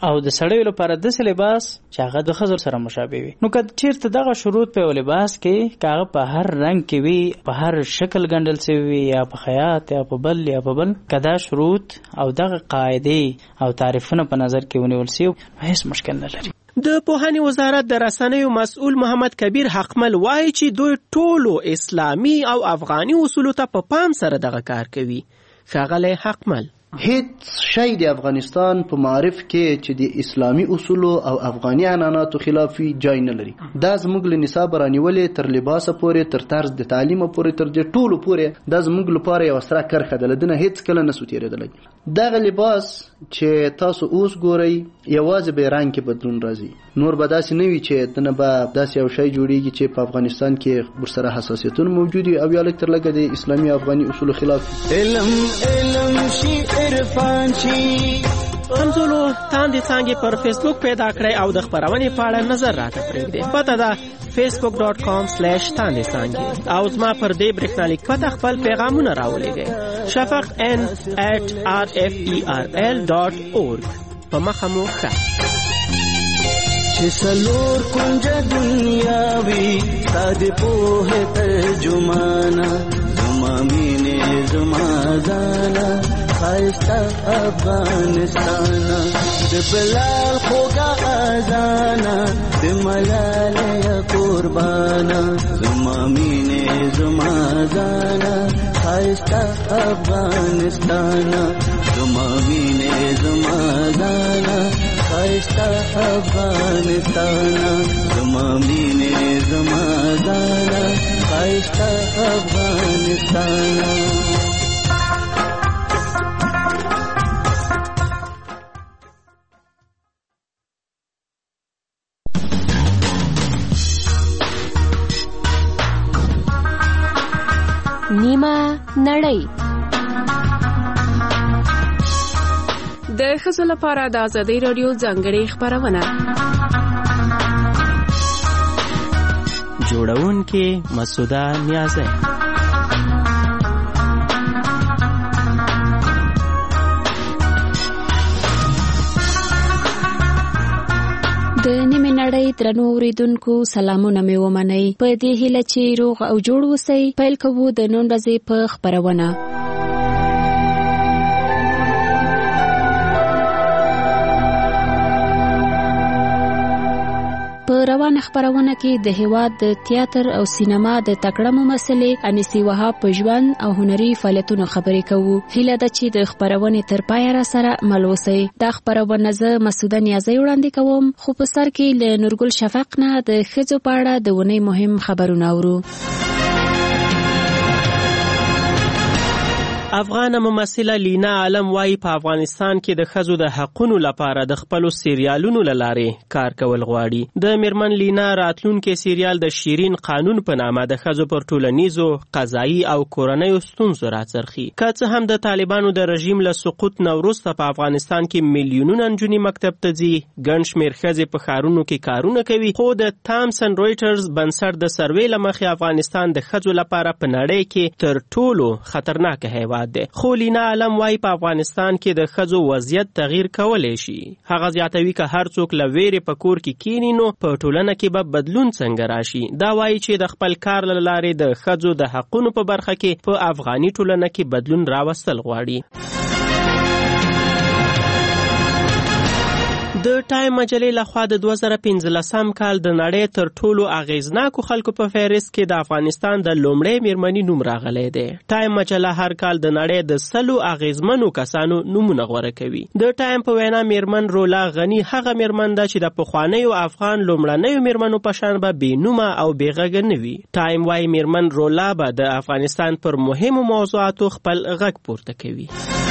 او د سړیو لپاره داسې لباس چې هغه د ښځو سره مشابه وي. نو که چیرته دغه شروط په لباس کې کاغه په هر رنگ کې وي، په هر شکل ګندل شوی وي، یا په خیاط یا په بل یا په بل، کدا شروط او دغه قاعده او تعریفونه په نظر کې ونیول شي، هیڅ مشکل نه لري. د پوهنې وزارت د رسنیو مسؤل محمد کبیر حقمل وایي چې دوی ټولو اسلامي او افغاني اصولو ته په پام سره دغه کار کوي. ښاغلی حقمل: هیڅ شی د افغانستان په معرف کې چې د اسلامي اصولو او افغاني عنعناتو خلافي جای نه لري. دا زموږ له نصاب رانیولې تر لباسه پورې، تر طرز د تعلیم پورې، تر دې ټولو پورې دا زموږ لپاره یو سره کرخه ده، لدنه هیڅ کله نه سو تیریدلی. دغه لباس چې تاسو اوس ګورئ یوازې به رنګ کې بدلون راځي، نور به داسې نه وي چې دنه به داسې یو شی جوړیږي چې په افغانستان کې ورسره حساسیتونه موجود وي او یا لږ تر لږه د اسلامي او افغاني اصولو خلاف. علم علم شي عرفان شي. همزولو تاندې څانګې پر فیسبوک پیدا کړئ او د خپرونې په اړه نظر راته پرېږدئ. پته ده فیسبوک ډاټ کام سلیش تاندې څانګې. او زما پر دې برېښنالیک پته خپل پیغامونه راولېږئ. شفق ان ایٹ آر اف ای آر ال ډاټ اورګ. په مخه مو ښه. چې څلور کونجه دنیا وي تا د پوهې ترجمانه، زما مینې زما ځانه خایسته افغانستانه، د بلال خوږه اذانه، د ملالۍ قربانه، زما مینې زما ځانه خایسته افغانستانه، زما مینې زما ځانه خایسته افغانستانه، زما مینې زما ځانه خایسته افغانستانه. نیمه نړۍ. د ښځو لپاره د ازادۍ راډیو ځانګړې خپرونه. جوړونکې مسعوده نیازی. د نیمه نړۍ درنو اوریدونکو سلامونه مې ومنئ. په دې هیله چې روغ او جوړ اوسئ، پیل کوو د نن ورځې په خپرونه. په روانه خپرونه کې د هیواد د تیاتر او سینما د تکړه ممثلې انیسي وهاب په ژوند او هنري فعالیتونو خبرې کوو. هیله ده چې د خپرونې تر پایه را سره مل اوسئ. دا خپرونه زه مسعوده نیازی وړاندې کوم، خو په سر کې له نورګل شفق نه د ښځو په اړه د اونۍ مهم خبرونه اورو. افغان ممثله لینا عالم وايي په افغانستان کې د ښځو د حقونو لپاره د خپلو سریالونو له لارې کار کول غواړي. د میرمن لینا راتلونکي سریال د شیرین قانون په نامه د ښځو پر ټولنیزو، قضایي او کورنیو ستونزو راڅرخي. که څه هم د طالبانو د رژیم له سقوط نه وروسته په افغانستان کې میلیونونه نجونې مکتب ته ځي، ګڼ شمېر ښځې په ښارونو کې کارونه کوي، خو د تامسن رویټرز بنسټ د سروې له مخې افغانستان د ښځو لپاره په نړۍ کې تر ټولو خطرناک هیواد دی. خو لینا عالم وايي په افغانستان کې د ښځو وضعیت تغییر کولی شي. هغه زیاتوي که هر څوک له ویرې په کور کې کینی نو په ټولنه کې به بدلون څنګه راشي. دا وايي چې د خپل کار له لارې د ښځو د حقونو په برخه کې په افغاني ټولنه کې بدلون راوستل غواړي. د ټایم مجلې لخوا د دوه زره پنځلسم کال د نړۍ تر ټولو اغیزناکو خلکو په فهرست کې د افغانستان د لومړۍ میرمنې نوم راغلی دی. ټایم مجله هر کال د نړۍ د سلو اغیزمنو کسانو نومونه غوره کوي. د ټایم په وینا میرمن رولا غنی هغه میرمن ده چې د پخوانیو افغان لومړنیو میرمنو په شان به بې نومه او بې غږه نه وي. ټایم وايي میرمن رولا به د افغانستان پر مهمو موضوعاتو خپل غږ پورته کوي.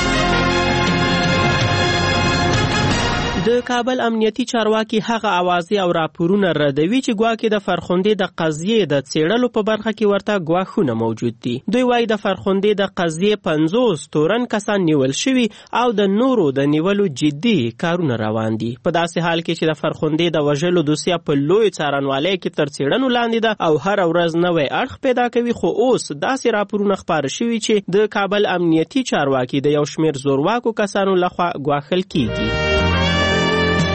د کابل امنیتي چارواکي هغه اوازې او راپورونه ردوي چې ګواکې د فرخندې د قضیې د څېړلو په برخه کې ورته ګواښونه موجود دي. دوی وایي د فرخندې د قضیې پنځوس تورن کسان نیول شوي او د نورو د نیولو جدي کارونه روان دي. په داسې حال کې چې د فرخندې د وژلو دوسیه په لوی څارنوالۍ کې تر څېړنو لاندې ده او هر ورځ نوی اړخ پیدا کوي، خو اوس داسې راپورونه خپاره شوي چې د کابل امنیتي چارواکي د یو شمېر زورواکو کسانو لخوا ګواښل کیږي.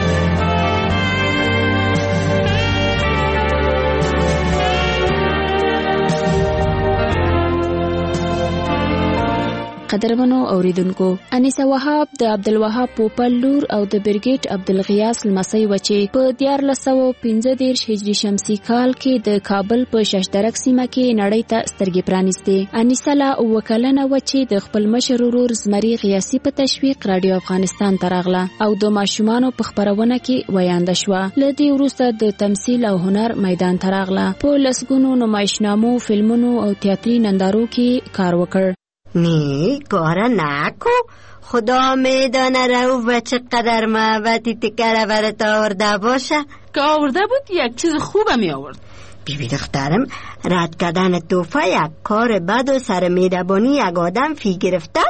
قدرمنو اوریدونکو انیسه وهاب د عبدالوهاب پوپل لور او د برګیټ عبدالغیاس لمسی وچی په دیارلس سوه پنځه دېرش هجري شمسي کال کې د کابل په ششدرک سیمه کې نړۍ ته سترګې پرانیستې. انیسه لا اوه کلنه وچی د خپل مشر ورور زمري غیاسي په تشویق رادیو افغانستان ته راغله او د ماشومانو په خپرونه کې ویانده شوه. له دې وروسته د تمثیل او هنر میدان ته راغله. په لسګونو نمایشنامو، فلمونو او تیاتري نندارو کې کار وکړ. نی کار نکو، خدا میدانه رؤوف چقدر محبتی تکره برات آورده باشه. که آورده بود یک چیز خوبه می آورد. بیبی دخترم، رد کردن توفه یک کار بد و سر میدبانی یک آدم فی گرفتن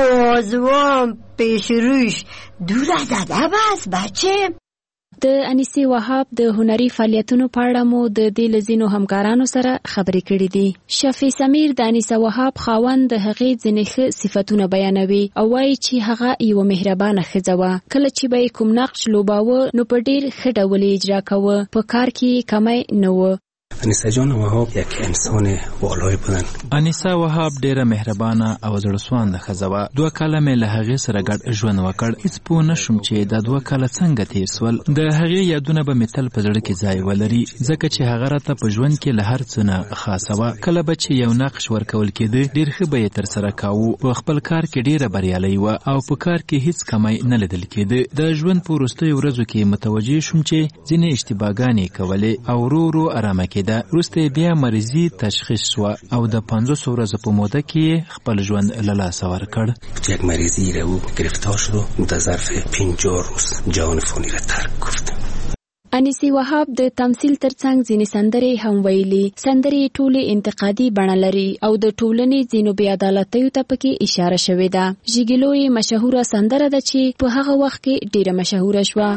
بازوان پیش روش دور از ادب است بچه. د انیسي وهاب د هنري فعالیتونو په اړه مو د دې لزینو همکارانو سره خبرې کړې دي. شفیع سمیر د انیسه وهاب خاوند د هغې ځینې ښه صفتونه بیانوي او وایي چې هغه یوه مهربانه ښځه وه. کله چې به یې کوم نقش لوباوه نو په ډېر ښه ډول یې اجرا کوه، په کار کې کمی نه و. انیسه جان وهاب یک انسان والای بودن. انیسه وهاب ډیره مهربانه او زړسوانده ښځه وه. دوه کاله مې له هغې سره ګډ ژوند وکړ. هیڅ پوه نه شوم چې دا دوه کاله څنګه تیر سول. د هغې یادونه به مې تل په زړه کې ځای ولري، ځکه چې هغه راته په ژوند کې له هر څه نه خاصه وه. کله به چې یو نقش ورکول کېده ډېر ښه به یې ترسره کاوه. په خپل کار کې ډیره بریالۍ وه او په کار کې هیڅ کمی نه لیدل کېده. د ژوند په وروستیو ورځو کې متوجه شوم چې ځینې اشتباهګانې یې کولې او ورو ورو ارامه کېده. وروسته بیا مریضي تشخیص شوه او د پنځوسو ورځو په موده کې خپل ژوند له لاسه ورکړ. یک مریضی رو گرفتار شد و در ظرف پنجاه روز جهان فانی را ترک گفت. انیسي وهاب د تمثیل ترڅنګ ځینې سندرې هم ویلي. سندرې ټولې انتقادي بڼه لري او د ټولنې ځینو بې عدالتیو ته پکې اشاره شوې ده. ژیګیلو یې مشهوره سندره ده چې په هغه وخت کې ډیره مشهوره شوه.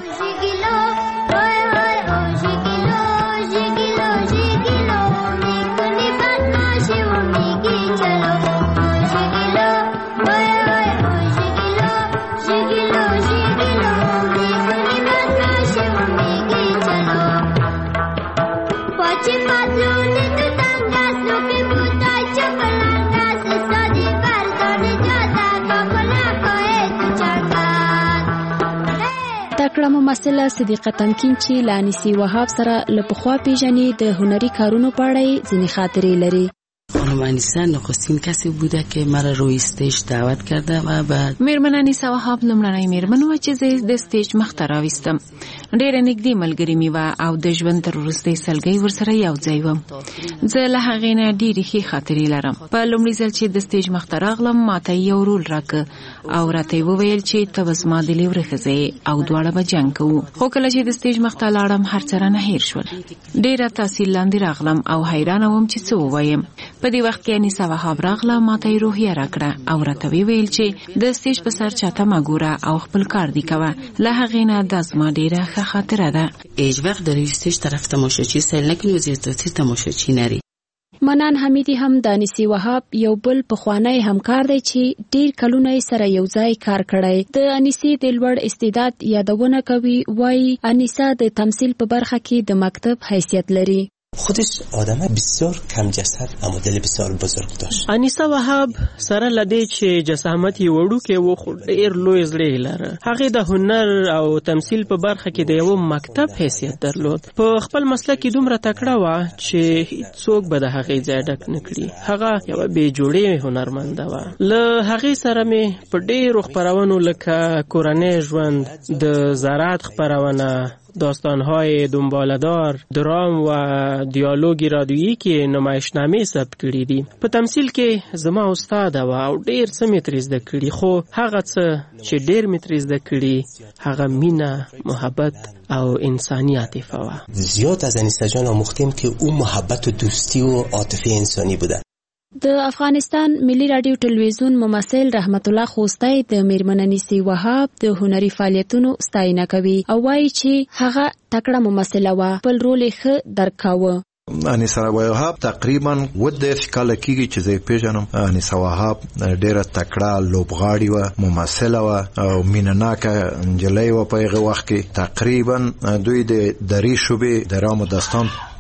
تکړه ممثله صدیقه تمکین چې له انیسي وهاب سره له پخوا پیژني د هنري کارونو په اړه یې ځینې خاطرې لري. خانم انیسه نخستین کسی بوده که مرا روی استیج دعوت کرده و بعد میرمن انیسه وهاب لومړنۍ میرمن وه چې زه د سټیج مخ ته راویستم. ډېره نږدې ملګرې مې وه او د ژوند تر وروستۍ سلګۍ ورسره یو ځای وم. زه له هغې نه ډېرې ښې خاطرې لرم. په لومړي ځل چې د سټیج مخ ته راغلم ماته یو رول راکه او راته یې وویل چې ته به زما د لیوره ښځه یې او دواړه به جنګ کوو. خو کله چې د سټیج مخ ته لاړم هر څه رانه هېر شول. ډېره تاثیر لاندې راغلم او حیرانه وم چې څه ووایم. په دې وخت کې انیسه وهاب راغله، ماته یې روحیه راکړه او راته ویې ویل چې د سټیج په سر چاته مه ګوره او خپل کار دې کوه. له هغې نه دا زما ډېره ښه خاطره ده. هیچ وقت در استیج طرف تماشاچی سیل نکنی و زیردستی تماشاچی نری. منان حمیدي هم د انیسي وهاب یو بل پخوانی همکار دی چې ډیر کلونه سره یو ځای کار کړی. د انیسي د لوړ استعداد یادونه کوي. وایي انیسه د تمثیل په برخه کې د مکتب حیثیت لري. خودش آدم بسیار کم جسد اما دل بسیار بزرگ داشت. انیسه وهاب سره لدی چې جسامت یې وړوکی و خو ډېر لوی زړه یې لره. هغې د هنر او تمثیل په برخه کې د یو مکتب حیثیت درلود. په خپل مسلک کې دومره تکړه وه چې هیڅوک به د هغې ځای ډک نه کړي. هغه یوه بې جوړې هنرمنده وه. له هغې سره مې په ډېرو خپرونو لکه کورنۍ ژوند، د زراعت خپرونه، داستان‌های دنباله‌دار، درام و دیالوگی رادیویی کې نمایشنامې ثبت کړي دي. په تمثیل کې زما استاد و او ډېر څه مې ترې زده کړي. خو هغه څه چې ډېر مې ترې زده کړي هغه مینه، محبت او انسانی عاطفه وه. زیاد از انیسه جان آموختیم که او محبت و دوستی و عاطفه انسانی بوده. د افغانستان ملي رادیو ټلویزیون ممثل رحمت الله خوستی د میرمن انیسي وهاب د هنري فعالیتونو ستاینه کوي او وایي چې هغه تکړه ممثله وه، خپل رول یې ښه درک کاوه. انیسه وهاب تقریبا اووه دېرش کاله کېږي چې زه یې پیژنم. انیسه وهاب ډېره تکړه لوبغاړې وه، ممثله وه او مینهناکه نجلۍ وه. په هغه وخت کې تقریبا دوی د درې شعبې درام و داستان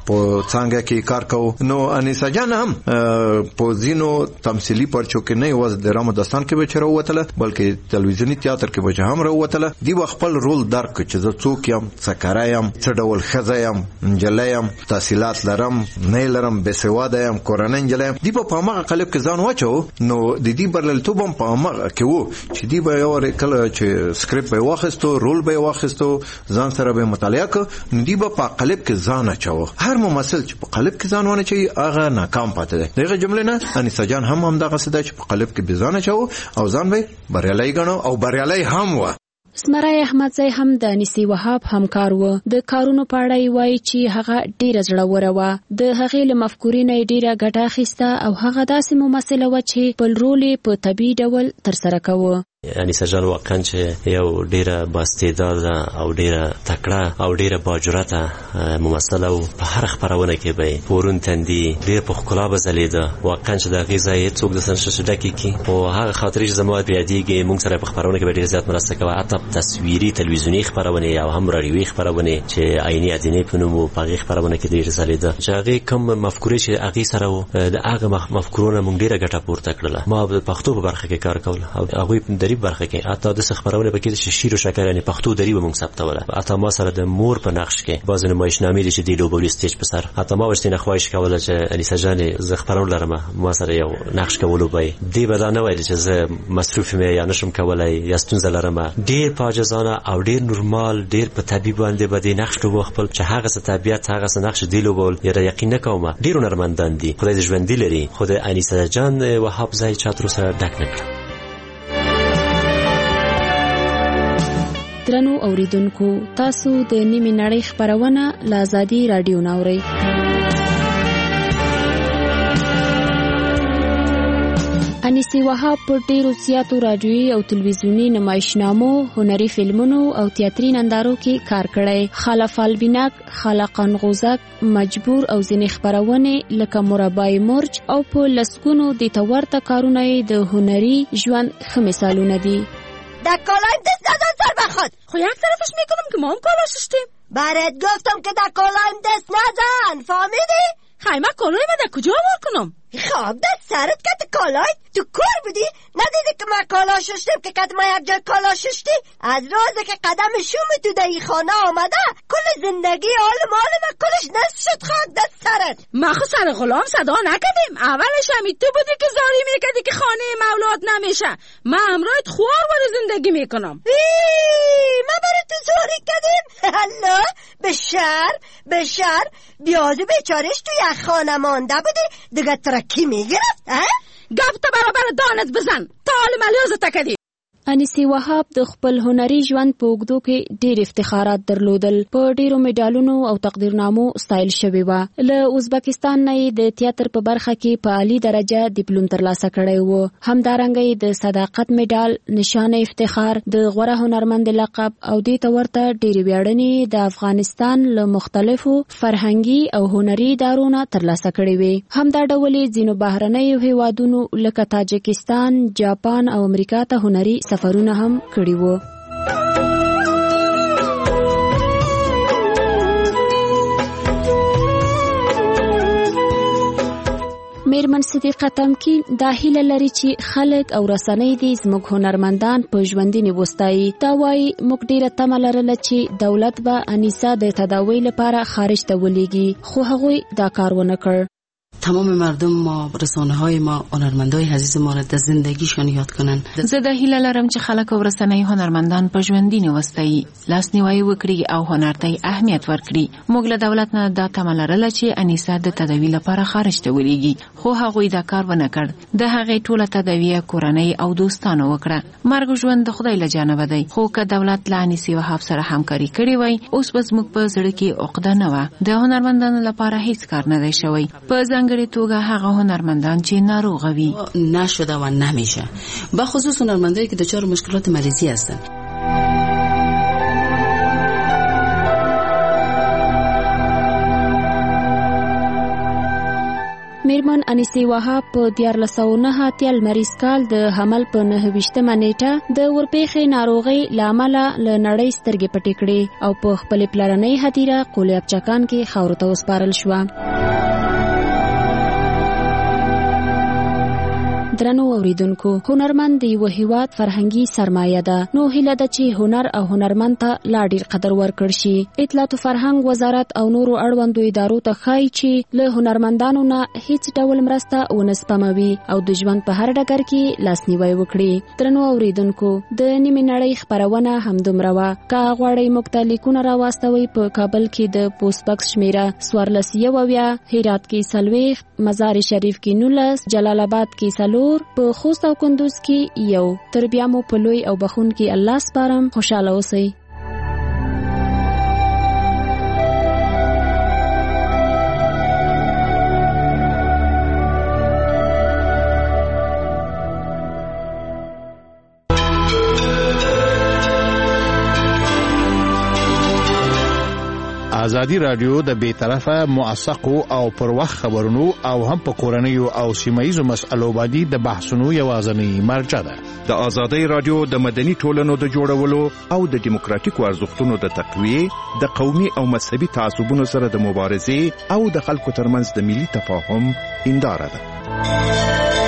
په څنګه کې کار کوو. نو انیسا جان هم په ځینو تمثیلي پرچو کې نه یوازې د رامو داستان کې به راووتله بلکې تلویزیوني تیاتر کې به هم راووتله. دی خپل رول درک چې زه څوک یم، څه کاره یم، څه ډول ښځه یم، نجلۍ یم، تحصیلات لرم نه لرم، بېسواده یم، کورنۍ نجلۍ یم. دی په هماغه قالب کې ځان واچو. نو د دې بریالیتوب هم په هماغه کې و چې دی به یو کله چې سکرپټ به واخیستو، رول به واخیستو، ځان سره به مطالعه کو، دی به په قالب کې ځان اچو. هر ممثل چې په قالب کې ځان ونه چي هغه ناکام پاتې دی. دغه جمله نه انیسا جان هم هم دغه څه چې په قالب کې به ځان اچو او ځان به بریالي ګڼو او بریالي هم و. زمرای احمدزی هم د انیسي وهاب همکار و. د کارونو په اړه وایي چې هغه ډیره زړوره وه. د هغې له مفکورې نه ډیره ګټه اخیسته او هغه داسې ممثله وه چې خپل رول یې په طبیعي ډول ترسره کوه. انیسا جان واقعا چې یو ډیره بااستعداده او ډیره تکړه او ډیره باجرته ممثله او په هر خبرونه کې به پورون تندي ډیر په ښکلا به ځلېده. واقعا چې د هغې ځای څوک د سنشش ډکې کي او هغه خاطرې چې زما په یادېږي موږ سره په خبرونه کې به ډیر زیات مرسته کوه. حتی تصویري تلویزیوني خبرونه او هم راډیوي خبرونه چې عیني ادینې په نوم په هغې خبرونه کې ډیر ځلېده چې هغې کوم مفکورې چې هغې سره و د هغه مفکورونه موږ ډیره ګټه پورته کړله. ما په پښتو په برخه کې کار کول او هغوی دریب برخه کې حتی د خبرونه پکې چې شیر او شکر یعنی پښتو دری به موږ ثبتوله. حتی ما سره د مور په نقش کې باز نمایشنامې دي چې دی لوبولي سټیج په سر. حتی ما ورته نه خواهش کوله چې انیسا جان ز خبرونه لرم ما سره یو نقش کولو به دی به دا نه ویل چې زه مصروف مې یا نشم کولای یا ستونزه لرم. ډیر پاجزانه او ډیر نورمال ډیر په طبيعي باندې به دی نقش لوب خپل چې هغه څه طبيعت هغه څه نقش دی لوبول یا یقین نکوم. ډیر نرمندان دي. خدای دې ژوند لري. خدای انیسا جان وهاب ځای چاترو سره ډک نکړه. درنو اوریدونکو، تاسو د نیمه نړۍ خبرونه له آزادي رادیو ناوړئ. انیسي وهاب په ډیرو زیاتو رادیوي او تلویزیوني نمایشنامو، هنري فلمونو او تیاتري نندارو کې کار کړی. خلف البینک، خلقان غوزک، مجبور او ځینې خبرونه لکه مربای مرج او په لسګونو د تورته کارونه د هنري ژوند ښه مثالونه دي. در کالایم دست نزن سر بخود. خو یک طرفش میکنم که ما هم کالا ششتیم. برات گفتم که در کالایم دست نزن، فهمیدی؟ خیمه کالای من در کجا آور کنم؟ خب دست سرت کت کالای تو کار بودی؟ ندیدی که من کالا ششتیم که کت ما یک جای کالا ششتی؟ از روزه که قدم شوم تو در این خانه آمده کل زندگی آل مال من کلش نصف شد خاک دست سرت. ما خو سر غلام صدا نکدیم. اولش همی تو بودی که زاری میکدی که خانه مولاد نمیشه. من امرایت خوار وار زندگی میکنم. وی ما برای تو زاری کدیم؟ الله به شر به شر بیازو بیچارش تو یک خانه مانده بودی دیگه ترکی میگرفت. گفت برابر دانت بزن تا حال ملیازه تکدی. انیسي وهاب د خپل هنري ژوند په اوږدو کې ډېر افتخارات درلودل. په ډېرو میډالونو او تقدیرنامو ستایل شوې وه. له ازبکستان نه یې د تیاتر په برخه کې په عالي درجه ډیپلوم ترلاسه کړی و. همدارنګه یې د صداقت میډال، نشان افتخار، د غوره هنرمند لقب او دې ته ورته ډېرې ویاړنې د افغانستان له مختلفو فرهنګي او هنري ادارو ترلاسه کړې وې. همدا ډول یې ځینو بهرنیو هیوادونو لکه تاجکستان، جاپان او امریکا ته هنري سفرونه هم کړي وو. میرمن صدیقه تمکین دا هیله لري چې خلک او رسنۍ دې زموږ هنرمندان په ژوندینې وستایي. دا وایي موږ ډیره تمه لرله چې دولت به انیسا د تداوی لپاره خارج ته ولیږي، خو هغوی دا کار ونه کړ. تمام مردم ما، رسانه های ما، هنرمندای عزیز ما را د زندگیشان یاد کنن. زه د هیله لرم چې خلک او رسنۍ هنرمندان په ژوندینې وستایي، لاسنیوي وکړي او هنر ته اهمیت ورکړي. موږ له دولت نه دا تمه لرله چې انیسا د تداوی لپاره خارج ته ولیږي، خو هغوی دا کار ونه کړ. د هغې ټوله تداوی کورنۍ او دوستانو وکړه. مرګ ژوند د خدای له جانبه دی، خو که دولت له انیسي وهاب سره همکاري کړې وای اوس به زموږ په زړه کې عقده نه وه. د هنرمندانو لپاره هیڅ کار نه دی شوی، په ځانګړې توګه هغه هنرمندان چې ناروغه وي. نشده و نمیشه، به خصوص هنرمندایی که دچار مشکلات مریضی هستن. میرمن انیسي وهاب په دیارلس سوه نهه اتیا لمریز کال د حمل په نهه ویشتمه نیټه د ورپېښې ناروغۍ له امله له نړۍ سترګې پټې کړې او په خپلې پلرنۍ هدیره قول ابچکان کې خاورو ته وسپارل شوه. درنو اوریدونکو، هنرمند د یو هیواد فرهنګي سرمایه ده، نو هیله ده چې هنر او هنرمند ته لا ډیر قدر ورکړ شي. اطلاعات او فرهنګ وزارت او نورو اړوندو ادارو ته ښایي چې له هنرمندانو نه هیڅ ډول مرسته ونه سپموي او د ژوند په هر ډګر کې لاسنیوی وکړي. درنو اوریدونکو، د نیمې نړۍ خپرونه همدومره وه. که غواړئ موږ ته لیکونه راواستوئ، په کابل کې د پوسټ بکس شمیره څوارلس یو اویا، هرات کې څلوېښت، مزار شریف کې نولس، جلال آباد کې څلور، په خوست او کندوز کې یو. تر بیا مو په لوی او بخښونکي الله سپارم. خوشاله اوسئ. ازادي رادیو د بې طرفه موثقو او پر وخت خبرونو او هم په کورنیو او سیمایي مسألو باندې د بحثونو یوازینی مرجع ده. د ازادي رادیو د مدني ټولنو د جوړولو او د دیموکراتیکو ارزښتونو د تقویې، د قومي او مذهبي تعصبونو سره د مبارزې او د خلکو ترمنځ د ملي تفاهم هنداره ده.